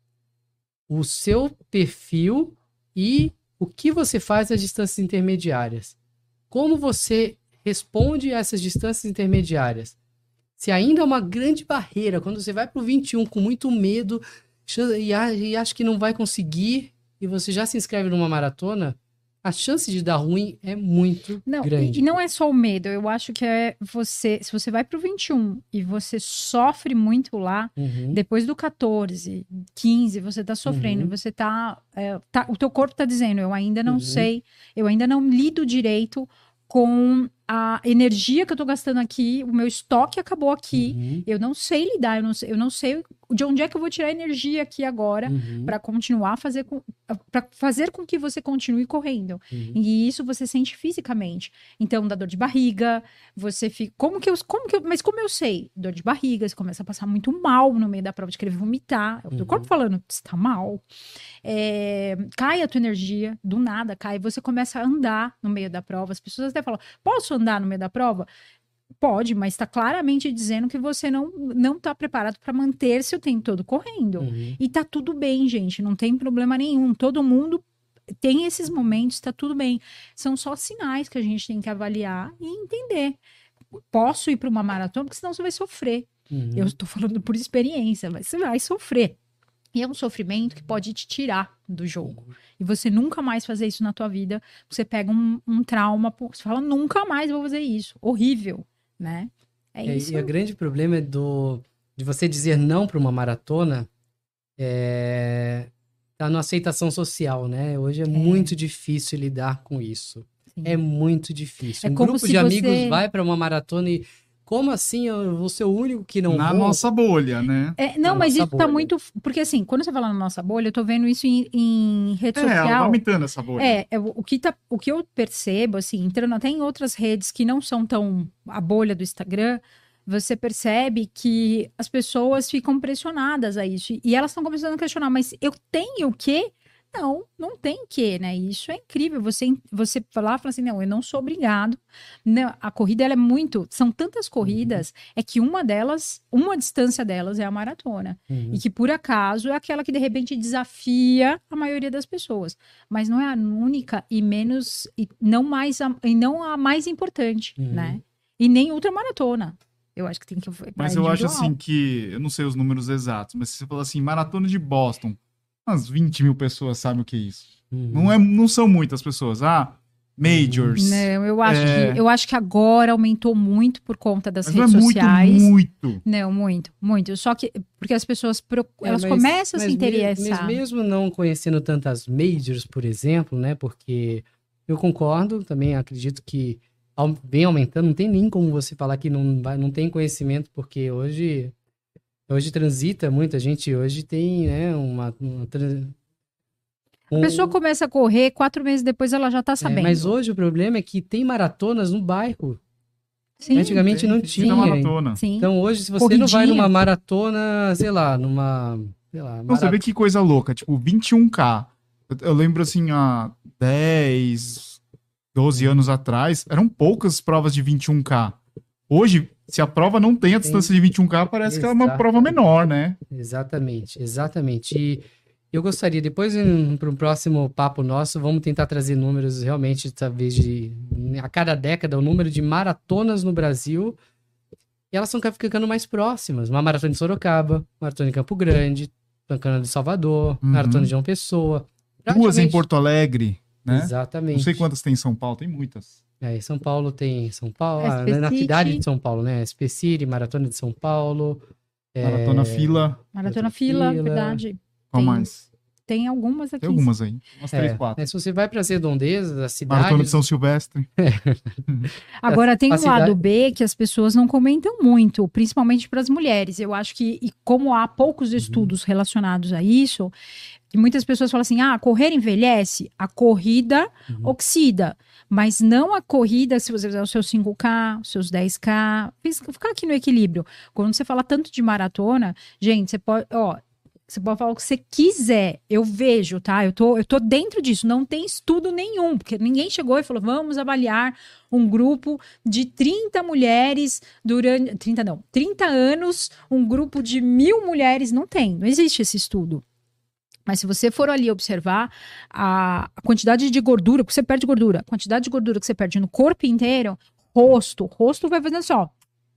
o seu perfil e o que você faz nas distâncias intermediárias. Como você responde a essas distâncias intermediárias? Se ainda é uma grande barreira, quando você vai para o 21 com muito medo e acha que não vai conseguir e você já se inscreve numa maratona, a chance de dar ruim é muito grande. E não é só o medo, eu acho que se você vai pro 21 e você sofre muito lá, depois do 14, 15, você tá sofrendo, você o teu corpo tá dizendo, eu ainda não sei, eu ainda não lido direito com a energia que eu tô gastando aqui, o meu estoque acabou aqui, eu não sei lidar, eu não sei de onde é que eu vou tirar energia aqui agora para continuar para fazer com que você continue correndo. E isso você sente fisicamente. Então, dá dor de barriga, você fica, mas como eu sei? Dor de barriga, você começa a passar muito mal no meio da prova, de querer vomitar, é o teu corpo falando, você tá mal. Cai a tua energia, do nada cai, você começa a andar no meio da prova, as pessoas até falam, posso andar no meio da prova? Pode, mas está claramente dizendo que você não está preparado para manter-se o tempo todo correndo. E tá tudo bem, gente, não tem problema nenhum. Todo mundo tem esses momentos, tá tudo bem. São só sinais que a gente tem que avaliar e entender. Posso ir para uma maratona, porque senão você vai sofrer. Eu estou falando por experiência, mas você vai sofrer. E é um sofrimento que pode te tirar do jogo. E você nunca mais fazer isso na tua vida. Você pega um trauma, você fala, nunca mais vou fazer isso. Horrível, né? É isso. E o grande problema de você dizer não para uma maratona tá na aceitação social, né? Hoje é muito difícil lidar com isso. Sim. É muito difícil. Um grupo de amigos vai para uma maratona e... Como assim? Eu vou ser o único que não Na nossa bolha, né? Não, mas isso tá muito... Porque assim, quando você fala na nossa bolha, eu tô vendo isso em rede social. Ela tá aumentando essa bolha. O que eu percebo, assim, entrando até em outras redes que não são tão a bolha do Instagram, você percebe que as pessoas ficam pressionadas a isso. E elas estão começando a questionar, mas eu tenho o quê? Não tem que, né? Isso é incrível. Você falar, fala assim, não, eu não sou obrigado. Não, a corrida, ela é são tantas corridas, é que uma distância delas é a maratona. E que, por acaso, é aquela que, de repente, desafia a maioria das pessoas. Mas não é a única e não a mais importante, né? E nem ultramaratona. Eu acho que tem que... Mas eu acho, assim, que... Eu não sei os números exatos, mas se você falar assim, maratona de Boston... Umas 20 mil pessoas sabem o que é isso. Não são muitas pessoas. Majors. Não, eu acho que agora aumentou muito por conta das redes sociais. Muito. Não, muito. Só que porque as pessoas começam a se interessar. Mas mesmo não conhecendo tantas majors, por exemplo, né? Porque eu concordo, também acredito que vem aumentando. Não tem nem como você falar que não tem conhecimento, porque hoje transita muita gente, hoje tem, né, a pessoa começa a correr, 4 meses depois ela já tá sabendo. Mas hoje o problema é que tem maratonas no bairro. Sim, antigamente não tinha. Maratona. Sim. Então hoje, se você não vai numa maratona, sei lá. Você vê que coisa louca, tipo, 21K. Eu lembro, assim, há 10, 12 anos atrás, eram poucas provas de 21K. Hoje, se a prova não tem a distância de 21K, parece que ela é uma prova menor, né? Exatamente. E eu gostaria, depois, para um próximo papo nosso, vamos tentar trazer números realmente, talvez, a cada década, o número de maratonas no Brasil, e elas estão ficando mais próximas. Uma maratona de Sorocaba, maratona de Campo Grande, maratona de Salvador, maratona de João Pessoa. 2 em Porto Alegre, né? Exatamente. Não sei quantas tem em São Paulo, tem muitas. São Paulo tem na cidade de São Paulo, né? SP City, Maratona de São Paulo. Maratona Fila. Maratona Fila, verdade. Qual mais? Tem algumas aqui. Tem algumas aí. Umas 3, 4. Se você vai para as redondezas da cidade... Maratona de São Silvestre. Agora, tem um lado B que as pessoas não comentam muito, principalmente para as mulheres. Eu acho que, e como há poucos estudos relacionados a isso, que muitas pessoas falam assim, correr envelhece, a corrida oxida. Mas não a corrida, se você fizer os seus 5K, os seus 10K, ficar aqui no equilíbrio. Quando você fala tanto de maratona, gente, você pode falar o que você quiser. Eu vejo, tá? Eu tô dentro disso. Não tem estudo nenhum, porque ninguém chegou e falou, vamos avaliar um grupo de 30 mulheres durante... 30 anos, um grupo de 1.000 mulheres. Não existe esse estudo. Mas se você for ali observar a quantidade de gordura, porque você perde gordura, a quantidade de gordura que você perde no corpo inteiro, rosto vai fazendo só.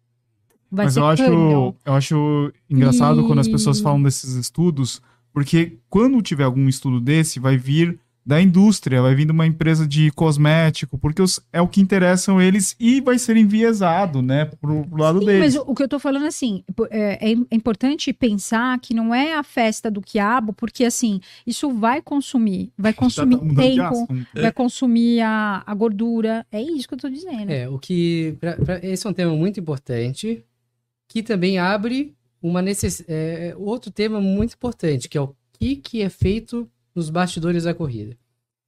Mas eu acho engraçado quando as pessoas falam desses estudos, porque quando tiver algum estudo desse, vai vir da indústria, vai vir de uma empresa de cosmético, porque é o que interessam eles e vai ser enviesado, né, pro lado deles. Mas o que eu tô falando, assim, é importante pensar que não é a festa do quiabo, porque, assim, isso vai consumir tempo, vai consumir a gordura, é isso que eu tô dizendo. Esse é um tema muito importante, que também abre outro tema muito importante, que é o que é feito nos bastidores da corrida.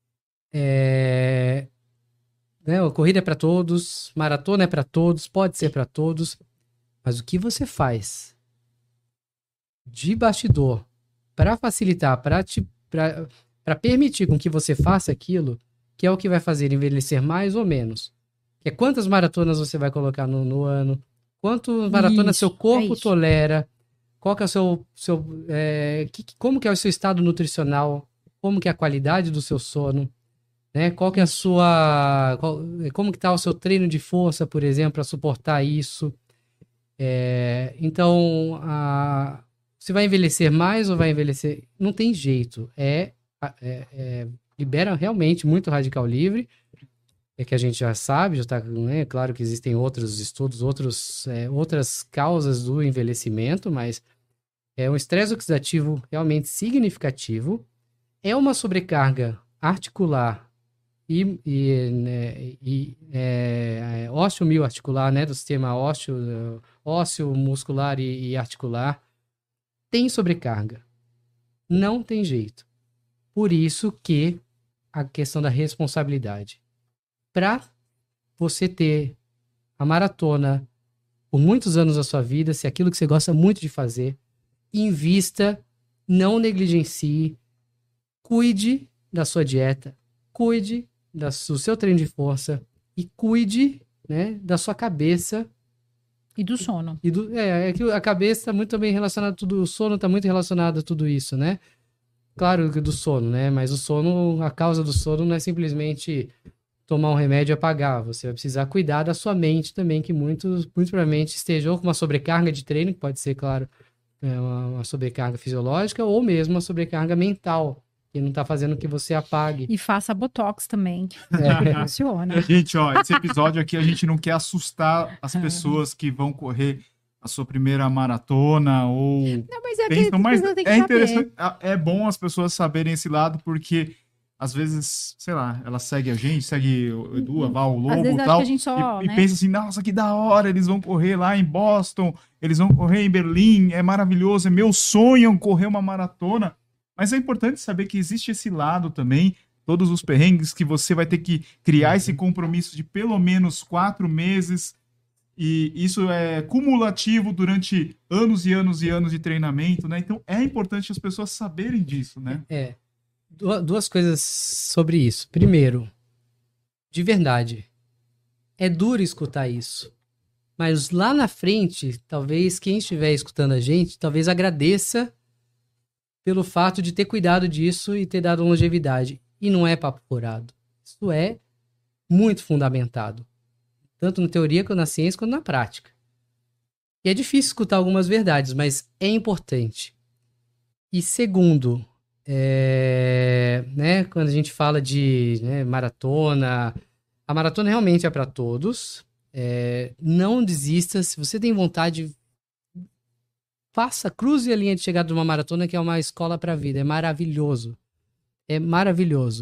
A corrida é para todos, maratona é para todos, pode ser para todos, mas o que você faz de bastidor para facilitar, para permitir com que você faça aquilo, que é o que vai fazer envelhecer mais ou menos, que é quantas maratonas você vai colocar no ano, quantas maratonas seu corpo tolera, qual que é o como que é o seu estado nutricional, como que é a qualidade do seu sono, né? Qual que é como que está o seu treino de força, por exemplo, para suportar isso. Então, você vai envelhecer mais ou vai envelhecer? Não tem jeito. Libera realmente muito radical livre, que a gente já sabe, já está, né? Claro que existem outros estudos, outras causas do envelhecimento, mas é um estresse oxidativo realmente significativo. É uma sobrecarga articular e ósseo-mioarticular, né, do sistema ósseo, muscular e articular. Tem sobrecarga. Não tem jeito. Por isso que a questão da responsabilidade. Para você ter a maratona por muitos anos da sua vida, se é aquilo que você gosta muito de fazer, invista, não negligencie, cuide da sua dieta, cuide do seu treino de força e cuide, né, da sua cabeça. E do sono. Que a cabeça está muito também relacionada a tudo, o sono está muito relacionado a tudo isso, né? Claro que do sono, né? Mas o sono, a causa do sono não é simplesmente tomar um remédio e apagar. Você vai precisar cuidar da sua mente também, que muito provavelmente esteja ou com uma sobrecarga de treino, que pode ser, claro, uma sobrecarga fisiológica, ou mesmo uma sobrecarga mental, que não tá fazendo que você apague. E faça botox também, que funciona. Gente, esse episódio aqui a gente não quer assustar as pessoas que vão correr a sua primeira maratona ou... Não, mas é interessante, é bom as pessoas saberem esse lado, porque às vezes, sei lá, ela segue a gente, segue o Edu, o Lobo e tal, e pensa assim, nossa, que da hora, eles vão correr lá em Boston, eles vão correr em Berlim, é maravilhoso, é meu sonho correr uma maratona. Mas é importante saber que existe esse lado também, todos os perrengues, que você vai ter que criar esse compromisso de pelo menos 4 meses, e isso é cumulativo durante anos e anos e anos de treinamento, né? Então é importante as pessoas saberem disso, né? Duas coisas sobre isso. Primeiro, de verdade, é duro escutar isso, mas lá na frente, talvez quem estiver escutando a gente, talvez agradeça pelo fato de ter cuidado disso e ter dado longevidade. E não é papo furado. Isso é muito fundamentado. Tanto na teoria, quanto na ciência, quanto na prática. E é difícil escutar algumas verdades, mas é importante. E segundo, né, quando a gente fala de, né, maratona, a maratona realmente é para todos. Não desista. Se você tem vontade, cruze a linha de chegada de uma maratona, que é uma escola para a vida. É maravilhoso. É maravilhoso.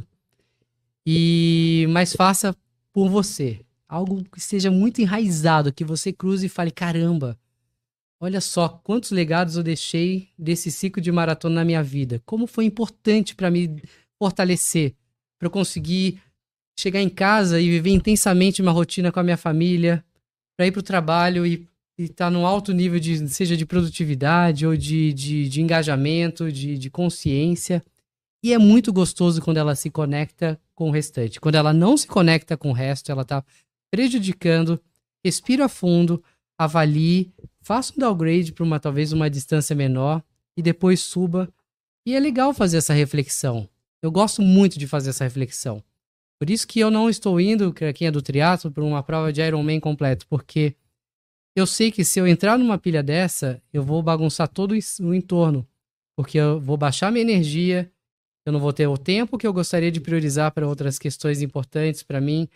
Mas faça por você. Algo que seja muito enraizado, que você cruze e fale, caramba, olha só quantos legados eu deixei desse ciclo de maratona na minha vida. Como foi importante para me fortalecer, para eu conseguir chegar em casa e viver intensamente uma rotina com a minha família, para ir para o trabalho e estar num alto nível, seja de produtividade ou de engajamento, de consciência. E é muito gostoso quando ela se conecta com o restante. Quando ela não se conecta com o resto, ela está prejudicando. Respira fundo, avalie, faça um downgrade para talvez uma distância menor e depois suba. E é legal fazer essa reflexão. Eu gosto muito de fazer essa reflexão. Por isso que eu não estou indo, quem é do triatlo, para uma prova de Ironman completo, porque eu sei que se eu entrar numa pilha dessa, eu vou bagunçar todo o entorno, porque eu vou baixar minha energia, Eu não vou ter o tempo que eu gostaria de priorizar para outras questões importantes para mim.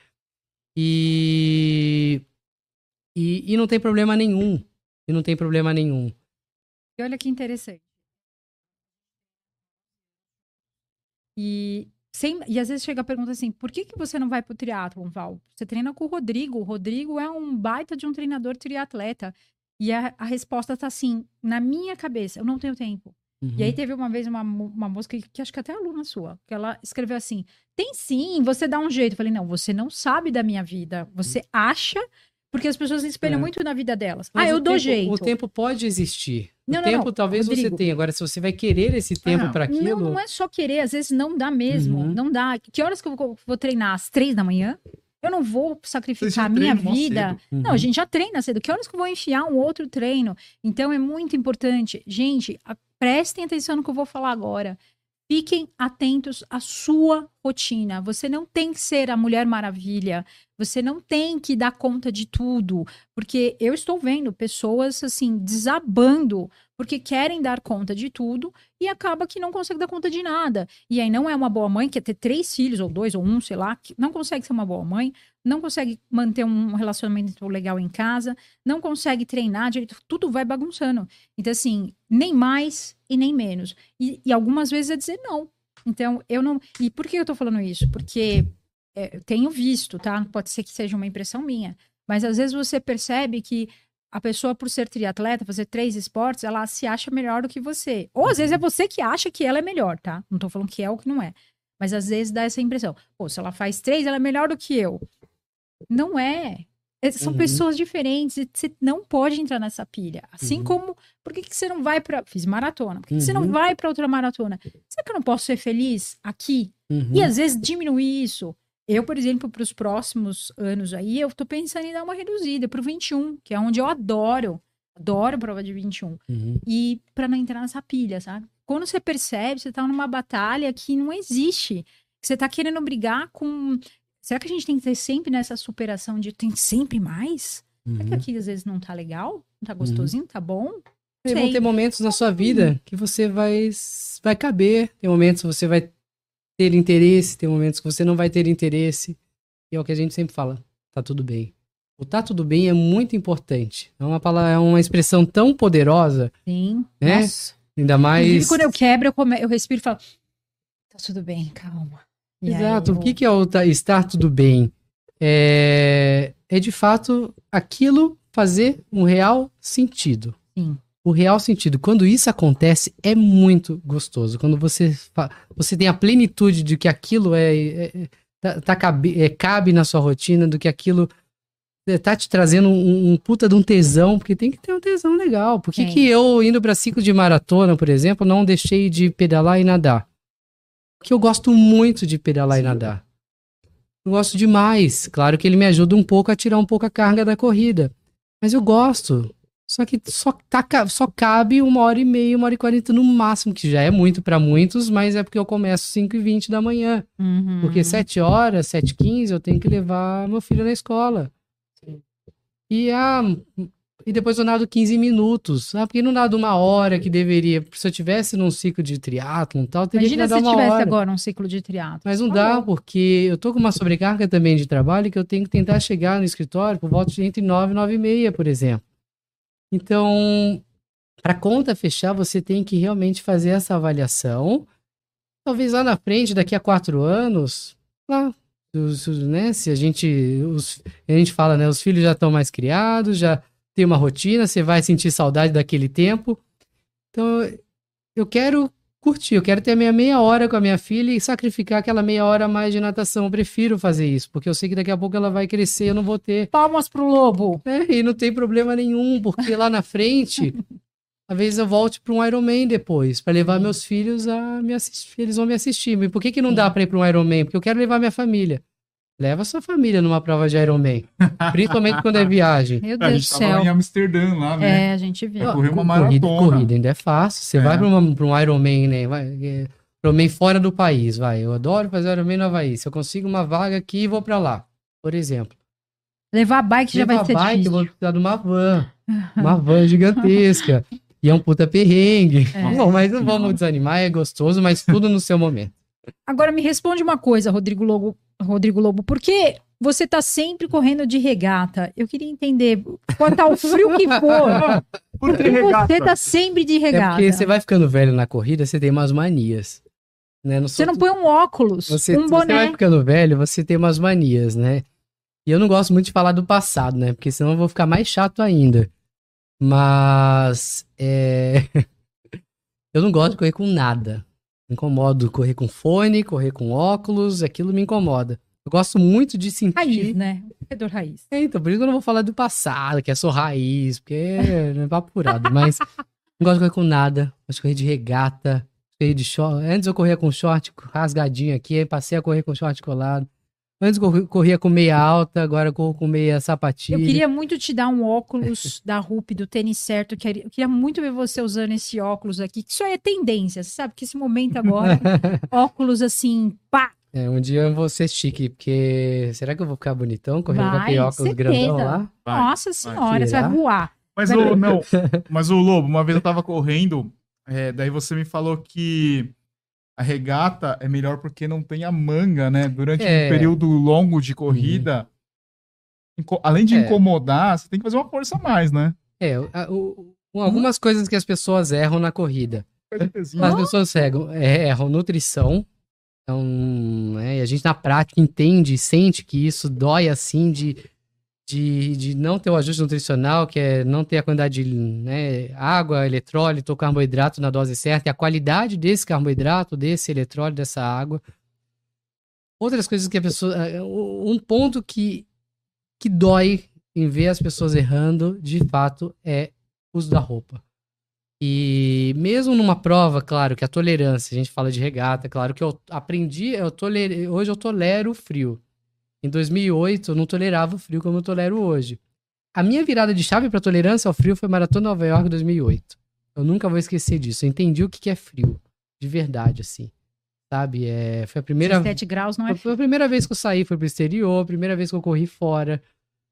E não tem problema nenhum. E não tem problema nenhum. E olha que interessante. E às vezes chega a pergunta assim, por que você não vai pro triatlon, Val? Você treina com o Rodrigo. O Rodrigo é um baita de um treinador triatleta. E a resposta tá assim, na minha cabeça, eu não tenho tempo. Uhum. E aí teve uma vez uma moça que acho que até é aluna sua, que ela escreveu assim, tem sim, você dá um jeito. Eu falei, não, você não sabe da minha vida. Você acha, porque as pessoas se espelham muito na vida delas. Mas eu dou jeito. O tempo pode existir. O tempo talvez Rodrigo, você tenha. Agora, se você vai querer esse tempo para aquilo... Não é só querer. Às vezes não dá mesmo. Não dá. Que horas que eu vou treinar? Às 3 da manhã? Eu não vou sacrificar a minha vida. Não, a gente já treina cedo. Que horas que eu vou enfiar um outro treino? Então, é muito importante. Gente, prestem atenção no que eu vou falar agora. Fiquem atentos à sua rotina. Você não tem que ser a Mulher Maravilha. Você não tem que dar conta de tudo. Porque eu estou vendo pessoas, assim, desabando porque querem dar conta de tudo e acaba que não consegue dar conta de nada. E aí não é uma boa mãe, quer ter 3 filhos, ou 2, ou 1, sei lá, que não consegue ser uma boa mãe, não consegue manter um relacionamento legal em casa, não consegue treinar direito, tudo vai bagunçando. Então, assim, nem mais e nem menos. E algumas vezes é dizer não. Então, eu não... E por que eu tô falando isso? Porque eu tenho visto, tá? Pode ser que seja uma impressão minha, mas às vezes você percebe que a pessoa, por ser triatleta, fazer 3 esportes, ela se acha melhor do que você. Ou às vezes é você que acha que ela é melhor, tá? Não tô falando que é ou que não é. Mas às vezes dá essa impressão. Pô, se ela faz 3, ela é melhor do que eu. Não é. São pessoas diferentes e você não pode entrar nessa pilha. Assim como, por que você não vai pra... Fiz maratona. Por que você não vai pra outra maratona? Será que eu não posso ser feliz aqui? E às vezes diminuir isso. Eu, por exemplo, para os próximos anos aí, eu tô pensando em dar uma reduzida pro 21, que é onde eu adoro prova de 21. E para não entrar nessa pilha, sabe? Quando você percebe, você tá numa batalha que não existe. Você tá querendo brigar com... Será que a gente tem que ter sempre nessa superação de tem sempre mais? Será que aqui às vezes não tá legal? Não tá gostosinho? Tá bom? Vão ter momentos na sua vida que você vai caber. Tem momentos que você vai ter interesse, tem momentos que você não vai ter interesse. E é o que a gente sempre fala, tá tudo bem. O tá tudo bem é muito importante. É uma palavra, é uma expressão tão poderosa. Sim. Né? Nossa. Ainda mais... E quando eu quebro, eu respiro e falo, tá tudo bem, calma. E exato. O que é o estar tudo bem? É de fato aquilo fazer um real sentido. Sim. O real sentido. Quando isso acontece, é muito gostoso. Quando você tem a plenitude de que aquilo cabe na sua rotina, do que aquilo tá te trazendo um puta de um tesão, porque tem que ter um tesão legal. Por que eu, indo para ciclo de maratona, por exemplo, não deixei de pedalar e nadar? Porque eu gosto muito de pedalar e nadar. Eu gosto demais. Claro que ele me ajuda um pouco a tirar um pouco a carga da corrida. Mas eu gosto. Só que só cabe 1h30, 1h40 no máximo, que já é muito para muitos, mas é porque eu começo 5h20 da manhã. Porque 7h, 7h15, eu tenho que levar meu filho na escola. E depois eu nado 15 minutos. Porque não nado 1 hora que deveria. Se eu tivesse num ciclo de triatlon e tal, teria que nadar 1 hora. Imagina se tivesse agora um ciclo de triatlon. Mas não dá, porque eu tô com uma sobrecarga também de trabalho que eu tenho que tentar chegar no escritório por volta de entre 9 e 9h30, por exemplo. Então, para a conta fechar, você tem que realmente fazer essa avaliação. Talvez lá na frente, daqui a 4 anos, né, se a gente fala, né, os filhos já estão mais criados, já tem uma rotina, você vai sentir saudade daquele tempo. Então, eu quero curtir, eu quero ter a minha meia hora com a minha filha e sacrificar aquela meia hora a mais de natação. Eu prefiro fazer isso, porque eu sei que daqui a pouco ela vai crescer, eu não vou ter... Palmas pro lobo! E não tem problema nenhum, porque lá na frente, às vezes eu volto para um Ironman depois, para levar meus filhos a me assistir, eles vão me assistir. Mas por que não dá para ir para um Ironman? Porque eu quero levar minha família. Leva sua família numa prova de Ironman. Principalmente quando é viagem. Meu Deus do céu. A gente tava em Amsterdã lá, né? A gente viu. Correr uma maratona. Corrida ainda é fácil. Você vai para um Ironman, né? Ironman fora do país, vai. Eu adoro fazer Ironman no Havaí. Se eu consigo uma vaga aqui, vou para lá. Por exemplo. Levar a bike já vai ser difícil. Eu vou precisar de uma van. Uma van gigantesca. E é um puta perrengue. Bom, mas não vamos desanimar, é gostoso, mas tudo no seu momento. Agora me responde uma coisa, Rodrigo Lobo, por que você tá sempre correndo de regata? Eu queria entender, quanto ao frio que for, por que você tá sempre de regata? É porque você vai ficando velho na corrida, você tem umas manias. Né? Você não põe um óculos, um boné. Você vai ficando velho, você tem umas manias, né? E eu não gosto muito de falar do passado, né? Porque senão eu vou ficar mais chato ainda. Mas eu não gosto de correr com nada. Me incomodo correr com fone, correr com óculos, aquilo me incomoda. Eu gosto muito de sentir... Raiz, né? Corredor raiz. Então, por isso que eu não vou falar do passado, que é só raiz, porque não é papo furado. Mas não gosto de correr com nada, gosto de correr de regata, correr de short. Antes eu corria com short rasgadinho aqui, passei a correr com short colado. Antes eu corria com meia alta, agora eu corro com meia sapatilha. Eu queria muito te dar um óculos da Rupp, do tênis certo. Eu queria muito ver você usando esse óculos aqui, que isso aí é tendência, você sabe? Que esse momento agora, óculos assim, pá! Um dia eu vou ser chique, porque será que eu vou ficar bonitão correndo com aquele óculos certeza. grandão lá? Nossa senhora, você vai voar. Mas o Lobo, uma vez eu tava correndo, daí você me falou que a regata é melhor porque não tem a manga, né? Durante um período longo de corrida, além de incomodar, você tem que fazer uma força a mais, né? Algumas coisas que as pessoas erram na corrida. As pessoas erram nutrição. Então, e a gente na prática entende e sente que isso dói assim de não ter o ajuste nutricional, que é não ter a quantidade de água, eletrólito ou carboidrato na dose certa, e a qualidade desse carboidrato, desse eletrólito, dessa água. Outras coisas que a pessoa... Um ponto que dói em ver as pessoas errando, de fato, é o uso da roupa. E mesmo numa prova, claro, que a tolerância, a gente fala de regata, claro que eu aprendi, hoje eu tolero o frio. Em 2008, eu não tolerava o frio como eu tolero hoje. A minha virada de chave para tolerância ao frio foi Maratona Nova York 2008. Eu nunca vou esquecer disso. Eu entendi o que é frio, de verdade, assim. Sabe? Foi a primeira... 17 graus não é frio. Foi a primeira vez que eu saí, foi pro exterior, a primeira vez que eu corri fora.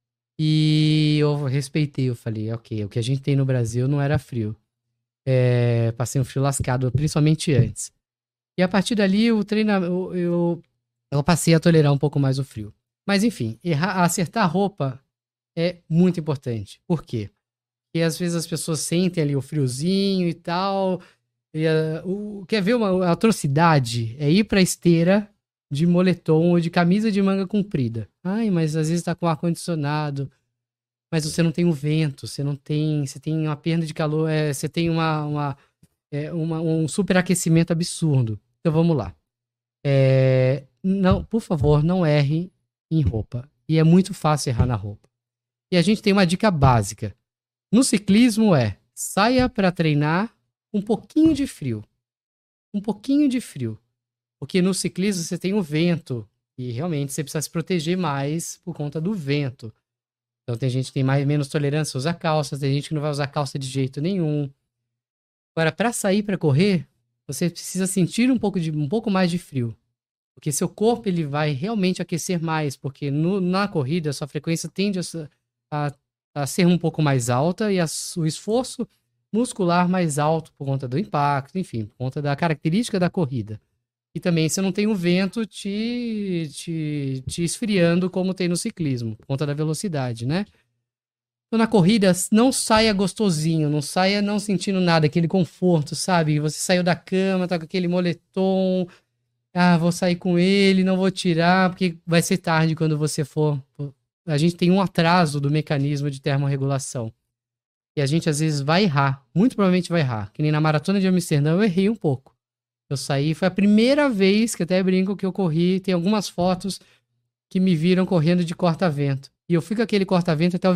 E eu respeitei, eu falei, ok, o que a gente tem no Brasil não era frio. Passei um frio lascado, principalmente antes. E a partir dali, eu passei a tolerar um pouco mais o frio. Mas enfim, acertar a roupa é muito importante. Por quê? Porque às vezes as pessoas sentem ali o friozinho e tal. Quer ver uma atrocidade? É ir pra esteira de moletom ou de camisa de manga comprida. Ai, mas às vezes tá com ar-condicionado. Mas você não tem o vento, você tem uma perda de calor, você tem um superaquecimento absurdo. Então vamos lá. Não, por favor, não erre em roupa. E é muito fácil errar na roupa. E a gente tem uma dica básica. No ciclismo saia para treinar um pouquinho de frio. Um pouquinho de frio. Porque no ciclismo você tem o vento e realmente você precisa se proteger mais por conta do vento. Então tem gente que tem menos tolerância a usar calça, tem gente que não vai usar calça de jeito nenhum. Agora, para sair para correr, você precisa sentir um pouco mais de frio. Porque seu corpo ele vai realmente aquecer mais, porque na corrida a sua frequência tende a ser um pouco mais alta e o esforço muscular mais alto por conta do impacto, enfim, por conta da característica da corrida. E também você não tem o vento te esfriando como tem no ciclismo, por conta da velocidade, né? Então na corrida, não saia gostosinho, não saia não sentindo nada, aquele conforto, sabe? Você saiu da cama, tá com aquele moletom, vou sair com ele, não vou tirar, porque vai ser tarde quando você for. A gente tem um atraso do mecanismo de termorregulação. E a gente às vezes vai errar, muito provavelmente vai errar. Que nem na Maratona de Amsterdã eu errei um pouco. Eu saí, foi a primeira vez que até brinco que eu corri, tem algumas fotos que me viram correndo de corta-vento. E eu fui com aquele corta-vento até o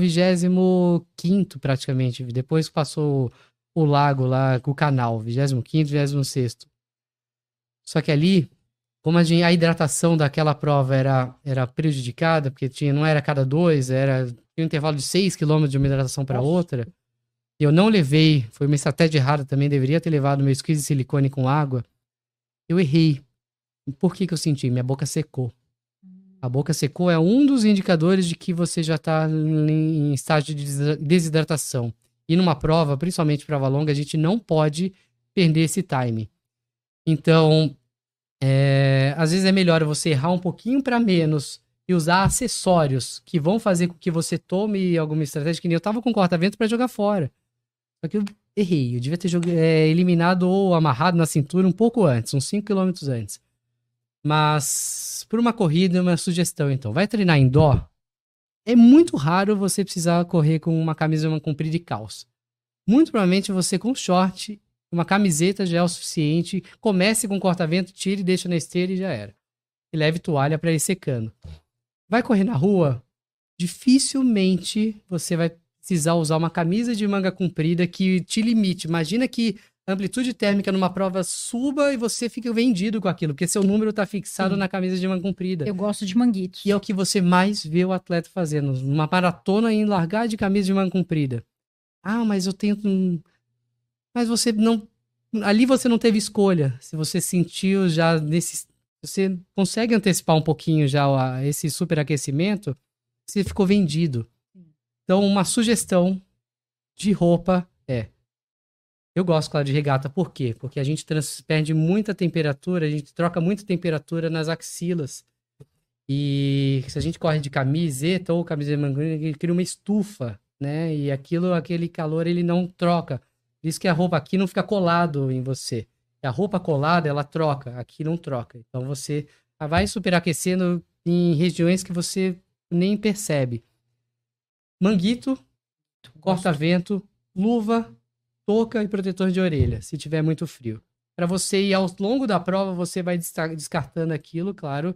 25º praticamente, depois passou o lago lá, o canal, 25º, 26º. Só que ali, como a hidratação daquela prova era prejudicada, porque não era cada 2, tinha um intervalo de 6 km de uma hidratação para outra, e eu não levei, foi uma estratégia errada também, deveria ter levado meu squeeze de silicone com água. Eu errei. Por que eu senti? Minha boca secou. A boca secou é um dos indicadores de que você já está em estágio de desidratação. E numa prova, principalmente prova longa, a gente não pode perder esse time. Então, Às vezes é melhor você errar um pouquinho para menos e usar acessórios que vão fazer com que você tome alguma estratégia, que nem eu tava com corta-vento para jogar fora. Só que eu errei, eu devia ter eliminado ou amarrado na cintura um pouco antes, uns 5 km antes. Mas, por uma corrida, uma sugestão, então. Vai treinar indoor? É muito raro você precisar correr com uma camisa de manga comprida e calça. Muito provavelmente você com short, uma camiseta já é o suficiente. Comece com corta-vento, tire e deixa na esteira e já era. E leve toalha para ir secando. Vai correr na rua? Dificilmente você vai precisar usar uma camisa de manga comprida que te limite. Imagina que a amplitude térmica numa prova suba e você fica vendido com aquilo, porque seu número está fixado na camisa de manga comprida. Eu gosto de manguitos. E é o que você mais vê o atleta fazendo. Numa maratona em largar de camisa de manga comprida. Ah, mas eu tenho... Mas você não... Ali você não teve escolha. Se você sentiu já nesse... Você consegue antecipar um pouquinho já esse superaquecimento, você ficou vendido. Então, uma sugestão de roupa é... Eu gosto, claro, de regata. Por quê? Porque a gente perde muita temperatura, a gente troca muita temperatura nas axilas. E se a gente corre de camiseta ou camiseta de manga, ele cria uma estufa, né? E aquele calor, ele não troca. Por isso que a roupa aqui não fica colado em você. A roupa colada, ela troca. Aqui não troca. Então, você vai superaquecendo em regiões que você nem percebe. Manguito, corta-vento, luva, touca e protetor de orelha, se tiver muito frio. Para você ir ao longo da prova, você vai descartando aquilo, claro.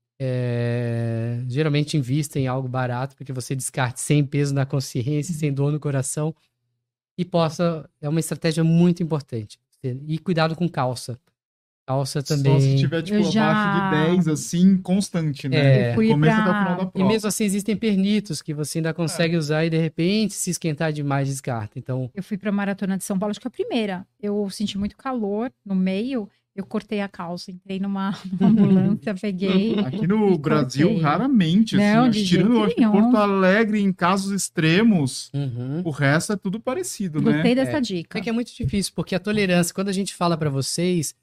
Geralmente invista em algo barato, porque você descarte sem peso na consciência, sem dor no coração. E é uma estratégia muito importante. E cuidado com calça. Calça também. Só se tiver, tipo, abaixo de 10, assim, constante, né? Começa até o final da prova. E mesmo assim, existem pernitos que você ainda consegue usar e, de repente, se esquentar demais, descarta. Então... Eu fui pra Maratona de São Paulo, acho que é a primeira. Eu senti muito calor no meio, eu cortei a calça, entrei numa ambulância, peguei. Aqui no Brasil, raramente, assim, tirando acho que Porto Alegre em casos extremos, o resto é tudo parecido, né? Gostei dessa dica. É que é muito difícil, porque a tolerância, quando a gente fala pra vocês...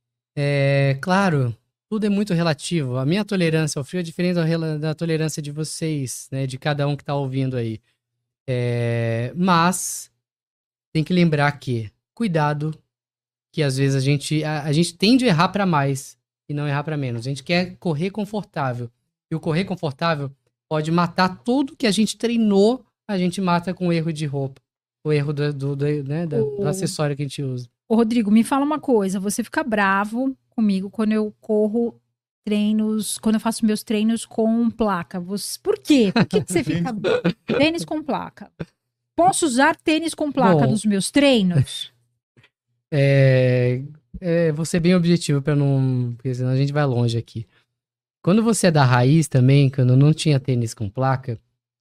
claro, tudo é muito relativo. A minha tolerância ao frio é diferente da tolerância de vocês, né? De cada um que tá ouvindo aí. Mas tem que lembrar que, cuidado, que às vezes a gente tende a errar para mais e não errar para menos. A gente quer correr confortável. E o correr confortável pode matar tudo que a gente treinou, a gente mata com o erro de roupa. O erro do acessório que a gente usa. Ô, Rodrigo, me fala uma coisa. Você fica bravo comigo quando eu corro treinos, quando eu faço meus treinos com placa. Por quê? Por que você fica tênis com placa? Posso usar tênis com placa nos meus treinos? Vou ser bem objetivo para não... Porque senão a gente vai longe aqui. Quando você é da raiz também, quando não tinha tênis com placa,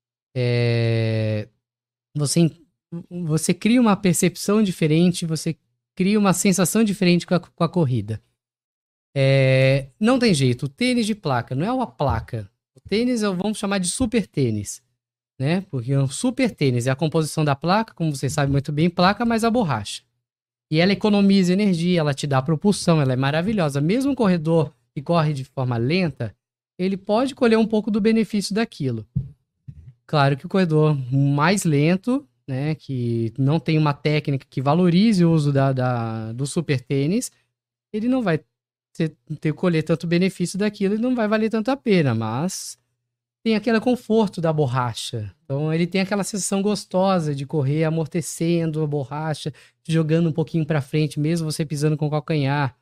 você cria uma percepção diferente, você cria uma sensação diferente com a corrida. Não tem jeito, o tênis de placa não é uma placa. O tênis vamos chamar de super tênis, né? Porque o super tênis é a composição da placa, como você sabe muito bem, placa mais a borracha. E ela economiza energia, ela te dá propulsão, ela é maravilhosa. Mesmo um corredor que corre de forma lenta, ele pode colher um pouco do benefício daquilo. Claro que o corredor mais lento, né, que não tem uma técnica que valorize o uso do super tênis, ele não vai colher tanto benefício daquilo e não vai valer tanto a pena, mas tem aquele conforto da borracha. Então ele tem aquela sensação gostosa de correr amortecendo a borracha, jogando um pouquinho para frente, mesmo você pisando com o calcanhar.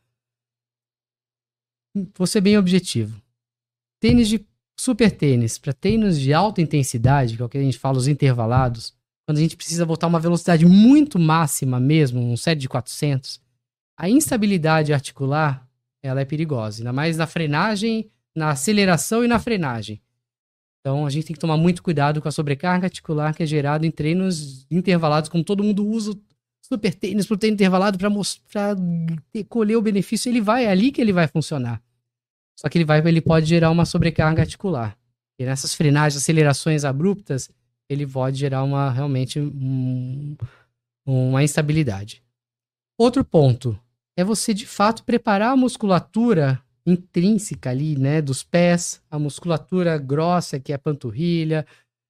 Vou ser bem objetivo. Super tênis para treinos de alta intensidade, que é o que a gente fala, os intervalados, quando a gente precisa voltar uma velocidade muito máxima mesmo, um set de 400, a instabilidade articular, ela é perigosa, ainda mais na frenagem, na aceleração e na frenagem. Então a gente tem que tomar muito cuidado com a sobrecarga articular que é gerada em treinos intervalados, como todo mundo usa o super tênis para o treino intervalado para colher o benefício, é ali que ele vai funcionar. Só que ele pode gerar uma sobrecarga articular. E nessas frenagens, acelerações abruptas, ele pode gerar realmente uma instabilidade. Outro ponto é você, de fato, preparar a musculatura intrínseca ali, né, dos pés, a musculatura grossa, que é a panturrilha,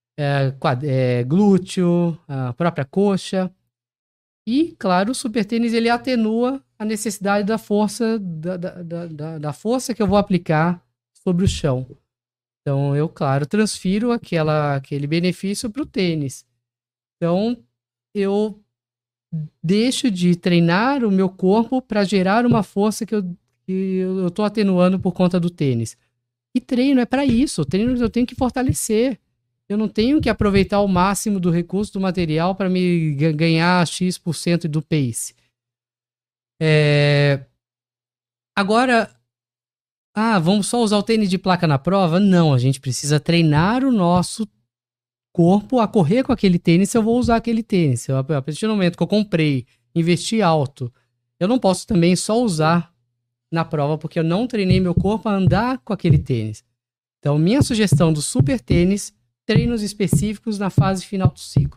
glúteo, a própria coxa. E, claro, o super tênis ele atenua a necessidade da força, da força que eu vou aplicar sobre o chão. Então, eu, claro, transfiro aquele benefício para o tênis. Então, eu deixo de treinar o meu corpo para gerar uma força que eu estou atenuando por conta do tênis. E treino é para isso. Treino eu tenho que fortalecer. Eu não tenho que aproveitar o máximo do recurso do material para me ganhar X% do pace. Agora, vamos só usar o tênis de placa na prova? Não, a gente precisa treinar o nosso corpo a correr com aquele tênis se eu vou usar aquele tênis. A partir do momento que eu comprei, investi alto, eu não posso também só usar na prova porque eu não treinei meu corpo a andar com aquele tênis. Então, minha sugestão do super tênis, treinos específicos na fase final do ciclo.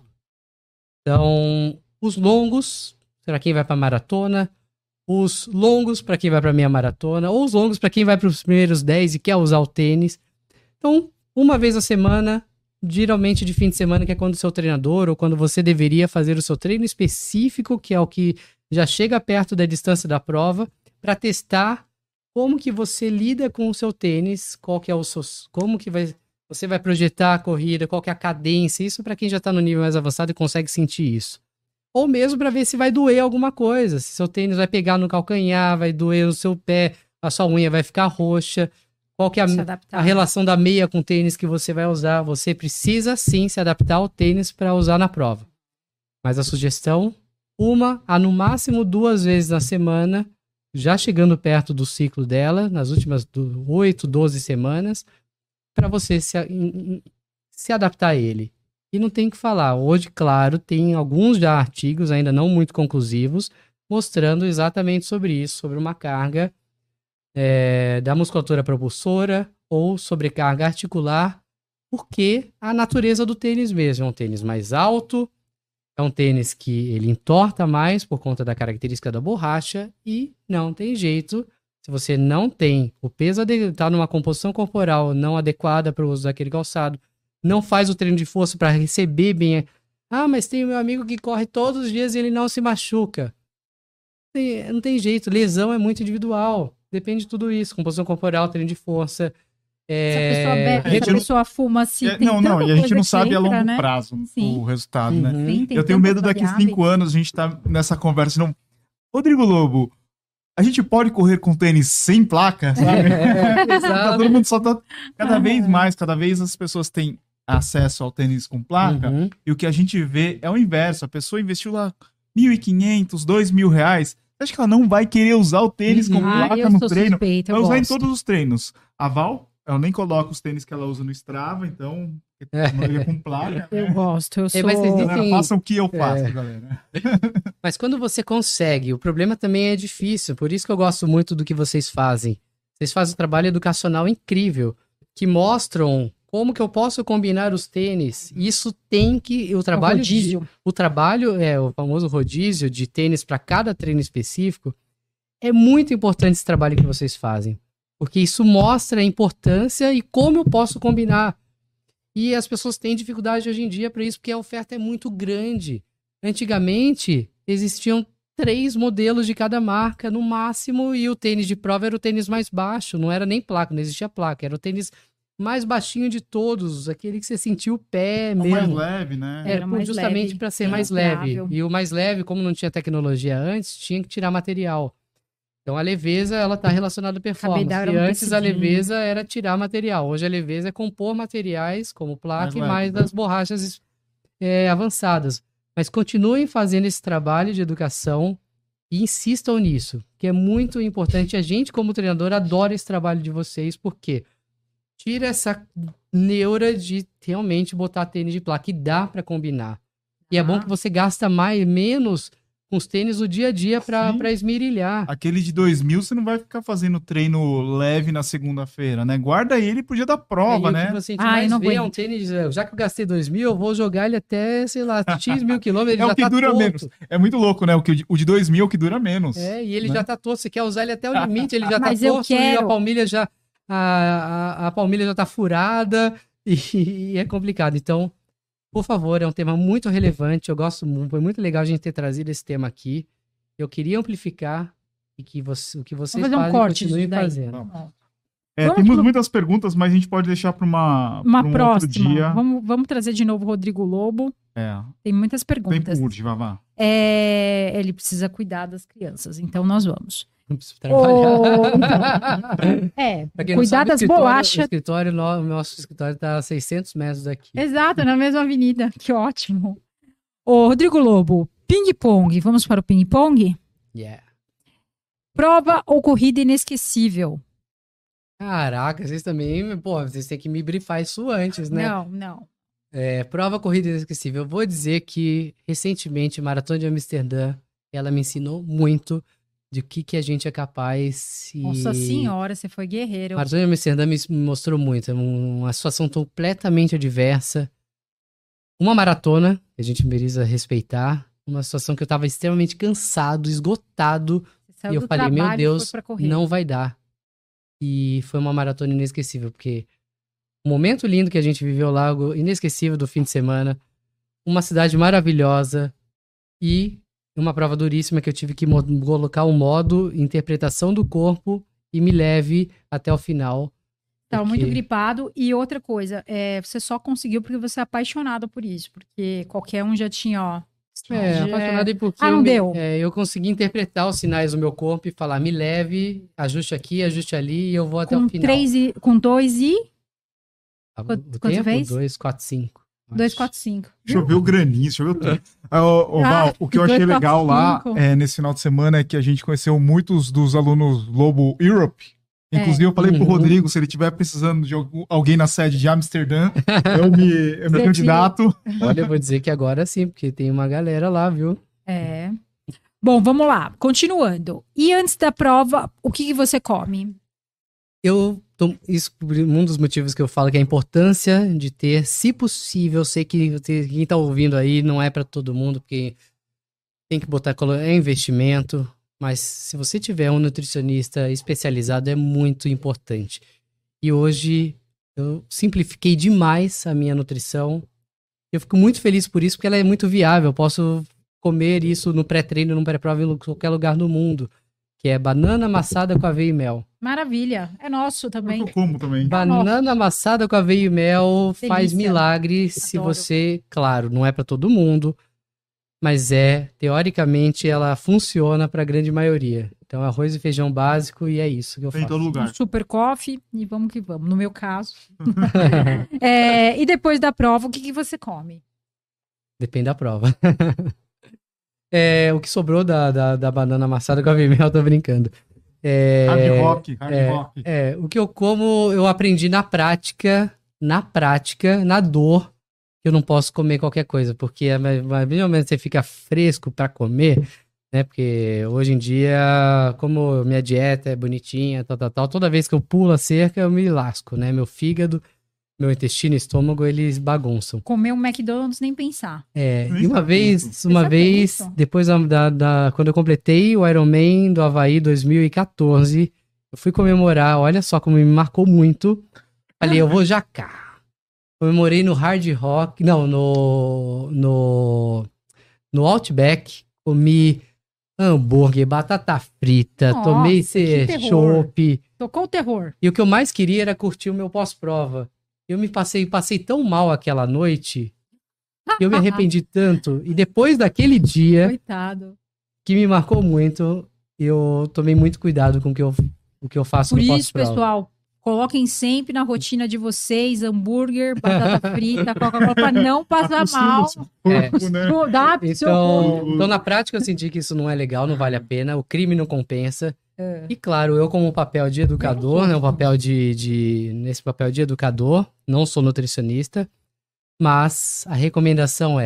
Então, os longos, para quem vai para maratona, os longos para quem vai para meia maratona, ou os longos para quem vai para os primeiros 10 e quer usar o tênis. Então, uma vez a semana, geralmente de fim de semana, que é quando o seu treinador ou quando você deveria fazer o seu treino específico, que é o que já chega perto da distância da prova, para testar como que você lida com o seu tênis, qual que é como que você vai projetar a corrida, qual que é a cadência, isso para quem já está no nível mais avançado e consegue sentir isso. Ou mesmo para ver se vai doer alguma coisa, se seu tênis vai pegar no calcanhar, vai doer no seu pé, a sua unha vai ficar roxa, qual que é a relação da meia com o tênis que você vai usar. Você precisa sim se adaptar ao tênis para usar na prova. Mas a sugestão, no máximo 2 vezes na semana, já chegando perto do ciclo dela, nas últimas 8, 12 semanas, para você se adaptar a ele. E não tem o que falar. Hoje, claro, tem alguns já artigos, ainda não muito conclusivos, mostrando exatamente sobre isso, sobre uma carga da musculatura propulsora ou sobrecarga articular, porque a natureza do tênis mesmo é um tênis mais alto, é um tênis que ele entorta mais por conta da característica da borracha e não tem jeito. Se você não tem o peso, está numa composição corporal não adequada para o uso daquele calçado, não faz o treino de força para receber bem. Mas tem o meu amigo que corre todos os dias e ele não se machuca. Não tem jeito, lesão é muito individual. Depende de tudo isso, composição corporal, treino de força. Se a pessoa bebe, se a pessoa fuma assim. E a gente não sabe a longo prazo o resultado, né? Sim, eu tenho medo daqui a 5 anos a gente tá nessa conversa. Não... Rodrigo Lobo, a gente pode correr com tênis sem placa, sabe? Todo mundo só tá. Cada vez as pessoas têm acesso ao tênis com placa, e o que a gente vê é o inverso. A pessoa investiu lá R$1.500, R$2.000. Acho que ela não vai querer usar o tênis com placa no treino. Vai usar em todos os treinos. A Val, ela nem coloca os tênis que ela usa no Strava, então não é com placa. Eu gosto, eu sou... Galera, façam o que eu faço, galera. Mas quando você consegue, o problema também é difícil, por isso que eu gosto muito do que vocês fazem. Vocês fazem um trabalho educacional incrível, que mostram como que eu posso combinar os tênis. Isso tem que... O trabalho o famoso rodízio de tênis para cada treino específico. É muito importante esse trabalho que vocês fazem. Porque isso mostra a importância e como eu posso combinar. E as pessoas têm dificuldade hoje em dia para isso, porque a oferta é muito grande. Antigamente, existiam 3 modelos de cada marca, no máximo, e o tênis de prova era o tênis mais baixo. Não era nem placa, não existia placa. Era o tênis mais baixinho de todos, aquele que você sentiu o pé mesmo. Mais leve, né? Era justamente para ser mais leve. E o mais leve, como não tinha tecnologia antes, tinha que tirar material. Então a leveza, ela está relacionada à performance. E antes a leveza era tirar material. Hoje a leveza é compor materiais, como placa e mais das borrachas avançadas. Mas continuem fazendo esse trabalho de educação e insistam nisso, que é muito importante. A gente, como treinador, adora esse trabalho de vocês, porque tira essa neura de realmente botar tênis de placa, e dá para combinar. E é bom que você gasta menos com os tênis no dia a dia para esmerilhar. Aquele de 2.000, você não vai ficar fazendo treino leve na segunda-feira, né? Guarda ele pro dia da prova, né? O que você mais vê é um tênis, já que eu gastei 2.000, eu vou jogar ele até, sei lá, X mil quilômetros, ele é já o que tá dura torto. menos. É muito louco, né? O de 2.000 é o que dura menos. E ele né? já tá torto, você quer usar ele até o limite, ele já tá Mas torto e quero... a palmilha já... A palmilha já tá furada e é complicado. Então, por favor, é um tema muito relevante, eu gosto muito, foi muito legal a gente ter trazido esse tema aqui. Eu queria amplificar e que o que vocês fazem, continuem fazendo. Temos muitas perguntas, mas a gente pode deixar para um próxima. Outro dia. Vamos trazer de novo o Rodrigo Lobo. Tem muitas perguntas. Tempo urge, Vavá. Ele precisa cuidar das crianças, então nós vamos. Não preciso trabalhar. Cuidar das bolachas. Nosso escritório está a 600 metros daqui. Exato, na mesma avenida. Que ótimo. Ô, Rodrigo Lobo, ping-pong. Vamos para o ping-pong? Yeah. Prova ou corrida inesquecível? Caraca, vocês também, vocês têm que me brifar isso antes, né? Não. Prova, corrida inesquecível. Eu vou dizer que, recentemente, Maratona de Amsterdã, ela me ensinou muito de que a gente é capaz. Nossa senhora, você foi guerreiro. Maratona de Amsterdã me mostrou muito. É uma situação completamente adversa. Uma maratona, que a gente merece respeitar. Uma situação que eu tava extremamente cansado, esgotado. E eu falei, meu Deus, não vai dar. E foi uma maratona inesquecível, porque o momento lindo que a gente viveu lá, inesquecível do fim de semana, uma cidade maravilhosa e uma prova duríssima que eu tive que colocar um modo, interpretação do corpo e me leve até o final. Tava muito gripado. E outra coisa, você só conseguiu porque você é apaixonado por isso, porque qualquer um já tinha, apaixonado porque eu consegui interpretar os sinais do meu corpo e falar, me leve, ajuste aqui, ajuste ali e eu vou até o final. Com 2 e... Quanto fez? 2, 4, 5. 2, 4, 5. Choveu granizo, choveu tudo. Val, o que eu achei legal lá nesse final de semana é que a gente conheceu muitos dos alunos Lobo Europe. Inclusive, eu falei pro Rodrigo, se ele estiver precisando de alguém na sede de Amsterdã, eu me candidato. Olha, eu vou dizer que agora sim, porque tem uma galera lá, viu? Bom, vamos lá. Continuando. E antes da prova, o que você come? Isso é um dos motivos que eu falo que é a importância de ter, se possível, eu sei que quem tá ouvindo aí não é para todo mundo, porque tem que botar, investimento, mas se você tiver um nutricionista especializado é muito importante. E hoje eu simplifiquei demais a minha nutrição. Eu fico muito feliz por isso, porque ela é muito viável. Eu posso comer isso no pré-treino, no pré-prova, em qualquer lugar do mundo. Que é banana amassada com aveia e mel. Maravilha. É nosso também. Eu como também. Banana amassada com aveia e mel faz milagre se você... Claro, não é para todo mundo, mas teoricamente, ela funciona para a grande maioria. Então, arroz e feijão básico e é isso que eu faço. Em todo lugar. Um super coffee e vamos que vamos. No meu caso. E depois da prova, o que você come? Depende da prova. O que sobrou da banana amassada com aveia e mel, tô brincando. Hard rock. O que eu como, eu aprendi na prática, na dor, que eu não posso comer qualquer coisa, porque realmente você fica fresco para comer, né? Porque hoje em dia, como minha dieta é bonitinha, tal, toda vez que eu pulo a cerca, eu me lasco, né? Meu fígado, meu intestino e estômago, eles bagunçam. Comer um McDonald's, nem pensar. E uma vez, depois quando eu completei o Ironman do Havaí 2014, eu fui comemorar, olha só como me marcou muito. Falei, eu vou jacar. Comemorei no Hard Rock, não, no Outback, comi hambúrguer, batata frita, tomei chopp. Tocou o terror. E o que eu mais queria era curtir o meu pós-prova. Eu passei tão mal aquela noite, que eu me arrependi tanto. E depois daquele dia, coitado, que me marcou muito, eu tomei muito cuidado com o que eu faço no pós-prova. Por isso, pessoal, coloquem sempre na rotina de vocês hambúrguer, batata frita, Coca-Cola, para não passar mal. Então, na prática, eu senti que isso não é legal, não vale a pena, o crime não compensa. E claro, eu como papel de educador, né, nesse papel de educador, não sou nutricionista, mas a recomendação é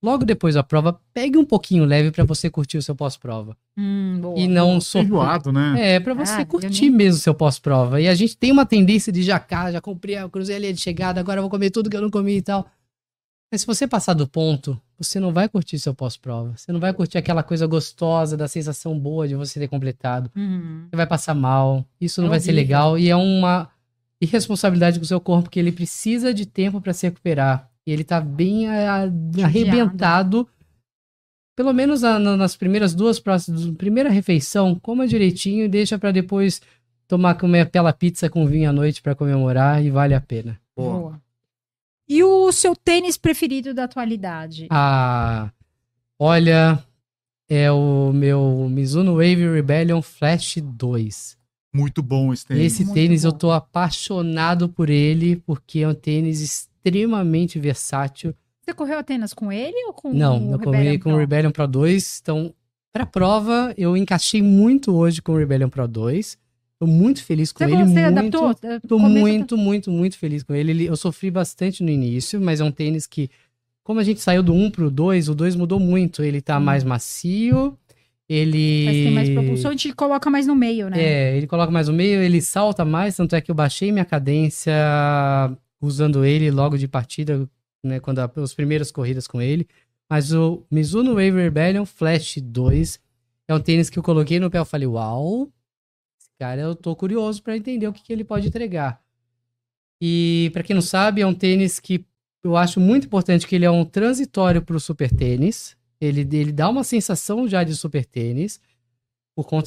logo depois da prova, pegue um pouquinho leve para você curtir o seu pós-prova. Boa, e não sofrer, né? Para você curtir mesmo o seu pós-prova. E a gente tem uma tendência de já comprei, cruzei a linha de chegada, agora eu vou comer tudo que eu não comi e tal. Mas se você passar do ponto, você não vai curtir seu pós-prova. Você não vai curtir aquela coisa gostosa, da sensação boa de você ter completado. Você vai passar mal, isso não vai ser legal. E é uma irresponsabilidade com o seu corpo, porque ele precisa de tempo para se recuperar. E ele tá bem arrebentado. Pelo menos nas primeiras primeira refeição, coma direitinho e deixa para depois comer aquela pizza com vinho à noite para comemorar e vale a pena. Boa. E o seu tênis preferido da atualidade? Olha, é o meu Mizuno Wave Rebellion Flash 2. Muito bom esse tênis. Esse tênis eu tô apaixonado por ele, porque é um tênis extremamente versátil. Você correu apenas com ele ou com Não, eu corri com o Rebellion Pro 2. Então, pra prova, eu encaixei muito hoje com o Rebellion Pro 2. Tô muito feliz com ele. Você adaptou? Tô muito feliz com ele. Eu sofri bastante no início, mas é um tênis que, como a gente saiu do 1 pro 2, o 2 mudou muito. Ele tá mais macio, Mas tem mais propulsão, a gente coloca mais no meio, né? Ele coloca mais no meio, ele salta mais, tanto é que eu baixei minha cadência usando ele logo de partida, né, quando as primeiras corridas com ele. Mas o Mizuno Wave Rebellion Flash 2 é um tênis que eu coloquei no pé, eu falei, uau, cara, eu tô curioso pra entender o que ele pode entregar. E pra quem não sabe, é um tênis que eu acho muito importante, que ele é um transitório pro super tênis. Ele dá uma sensação já de super tênis, por conta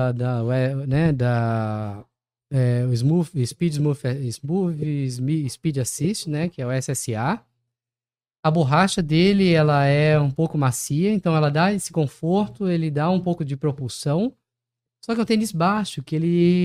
o Speed Assist, né, que é o SSA. A borracha dele, ela é um pouco macia, então ela dá esse conforto, ele dá um pouco de propulsão. Só que é um tênis baixo, que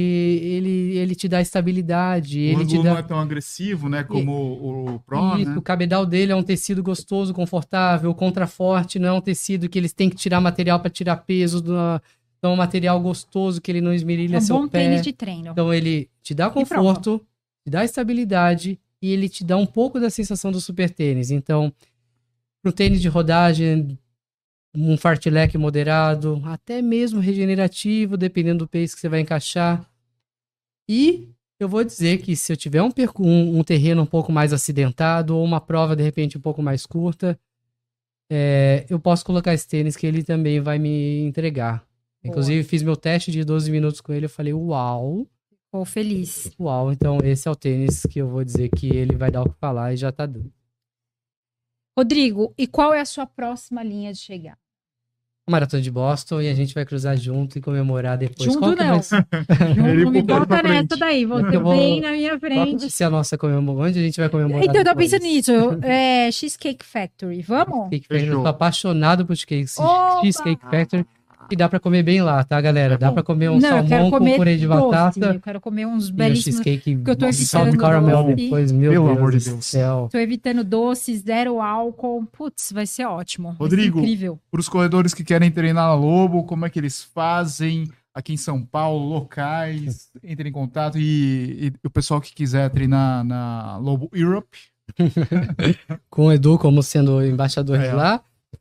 ele te dá estabilidade. O ângulo não é tão agressivo, né, como o Pro, isso, né? O cabedal dele é um tecido gostoso, confortável, contraforte, não é um tecido que eles têm que tirar material para tirar peso, então é um material gostoso que ele não esmerilha seu pé. É um bom tênis de treino. Então ele te dá conforto, te dá estabilidade e ele te dá um pouco da sensação do super tênis. Então, pro tênis de rodagem, um fartlek moderado, até mesmo regenerativo, dependendo do pace que você vai encaixar. E eu vou dizer que se eu tiver um terreno um pouco mais acidentado ou uma prova, de repente, um pouco mais curta, eu posso colocar esse tênis que ele também vai me entregar. Boa. Inclusive, fiz meu teste de 12 minutos com ele, eu falei, uau. Ficou feliz. Uau, então esse é o tênis que eu vou dizer que ele vai dar o que falar e já tá dando. Rodrigo, e qual é a sua próxima linha de chegada? Maratona de Boston, e a gente vai cruzar junto e comemorar depois. Junto não. Junto, me bota nessa daí, você bem na minha frente. Qual vai ser a nossa comemoração? Onde a gente vai comemorar Então, eu tô depois? pensando nisso. Cheesecake Factory, vamos? Cheesecake Factory, eu tô apaixonado por Cheesecake Factory. E dá pra comer bem lá, tá, galera? Dá pra comer um salmão com purê de batata. Eu quero comer uns belíssimos... cheesecake que eu tô evitando de caramel depois, Pelo amor de Deus. Céu. Tô evitando doces, zero álcool. Putz, vai ser ótimo. Rodrigo, incrível. Pros corredores que querem treinar na Lobo, como é que eles fazem aqui em São Paulo, locais? Entrem em contato. E o pessoal que quiser treinar na Lobo Europe. Com o Edu como sendo embaixador de lá.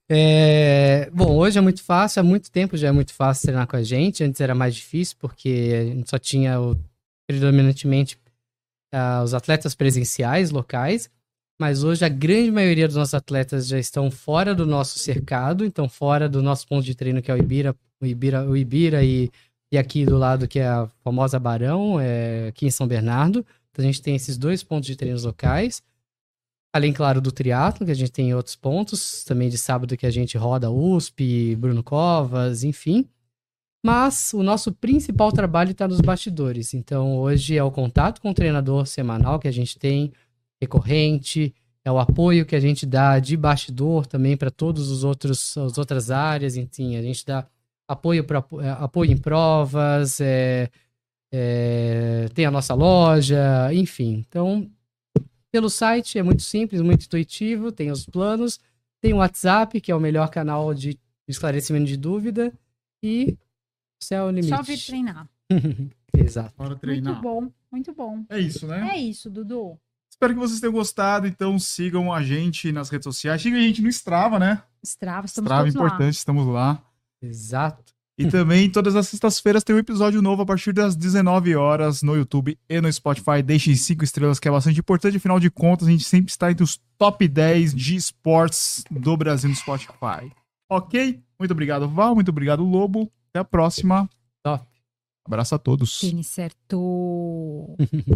Bom, hoje é muito fácil, há muito tempo já é muito fácil treinar com a gente. Antes era mais difícil porque a gente só tinha predominantemente os atletas presenciais locais, mas hoje a grande maioria dos nossos atletas já estão fora do nosso cercado, então fora do nosso ponto de treino, que é o Ibira e aqui do lado, que é a famosa Barão, aqui em São Bernardo. Então a gente tem esses 2 pontos de treinos locais. Além, claro, do triatlo, que a gente tem outros pontos, também de sábado que a gente roda USP, Bruno Covas, enfim. Mas o nosso principal trabalho está nos bastidores. Então, hoje é o contato com o treinador semanal que a gente tem, recorrente, é o apoio que a gente dá de bastidor também para todas as outras áreas. Enfim, a gente dá apoio em provas, tem a nossa loja, enfim. Então, pelo site é muito simples, muito intuitivo, tem os planos, tem o WhatsApp, que é o melhor canal de esclarecimento de dúvida, e céu é o limite. Só vir treinar. Exato. Bora treinar. Muito bom, muito bom. É isso, né? É isso, Dudu. Espero que vocês tenham gostado. Então sigam a gente nas redes sociais. Sigam a gente no Strava, né? Strava, estamos Strava, todos importante, lá. estamos lá. Exato. E também, todas as sextas-feiras tem um episódio novo a partir das 19 horas no YouTube e no Spotify. Deixem 5 estrelas, que é bastante importante. Afinal de contas, a gente sempre está entre os top 10 de esportes do Brasil no Spotify. Ok? Muito obrigado, Val. Muito obrigado, Lobo. Até a próxima. Top. Abraço a todos. Tênis certo.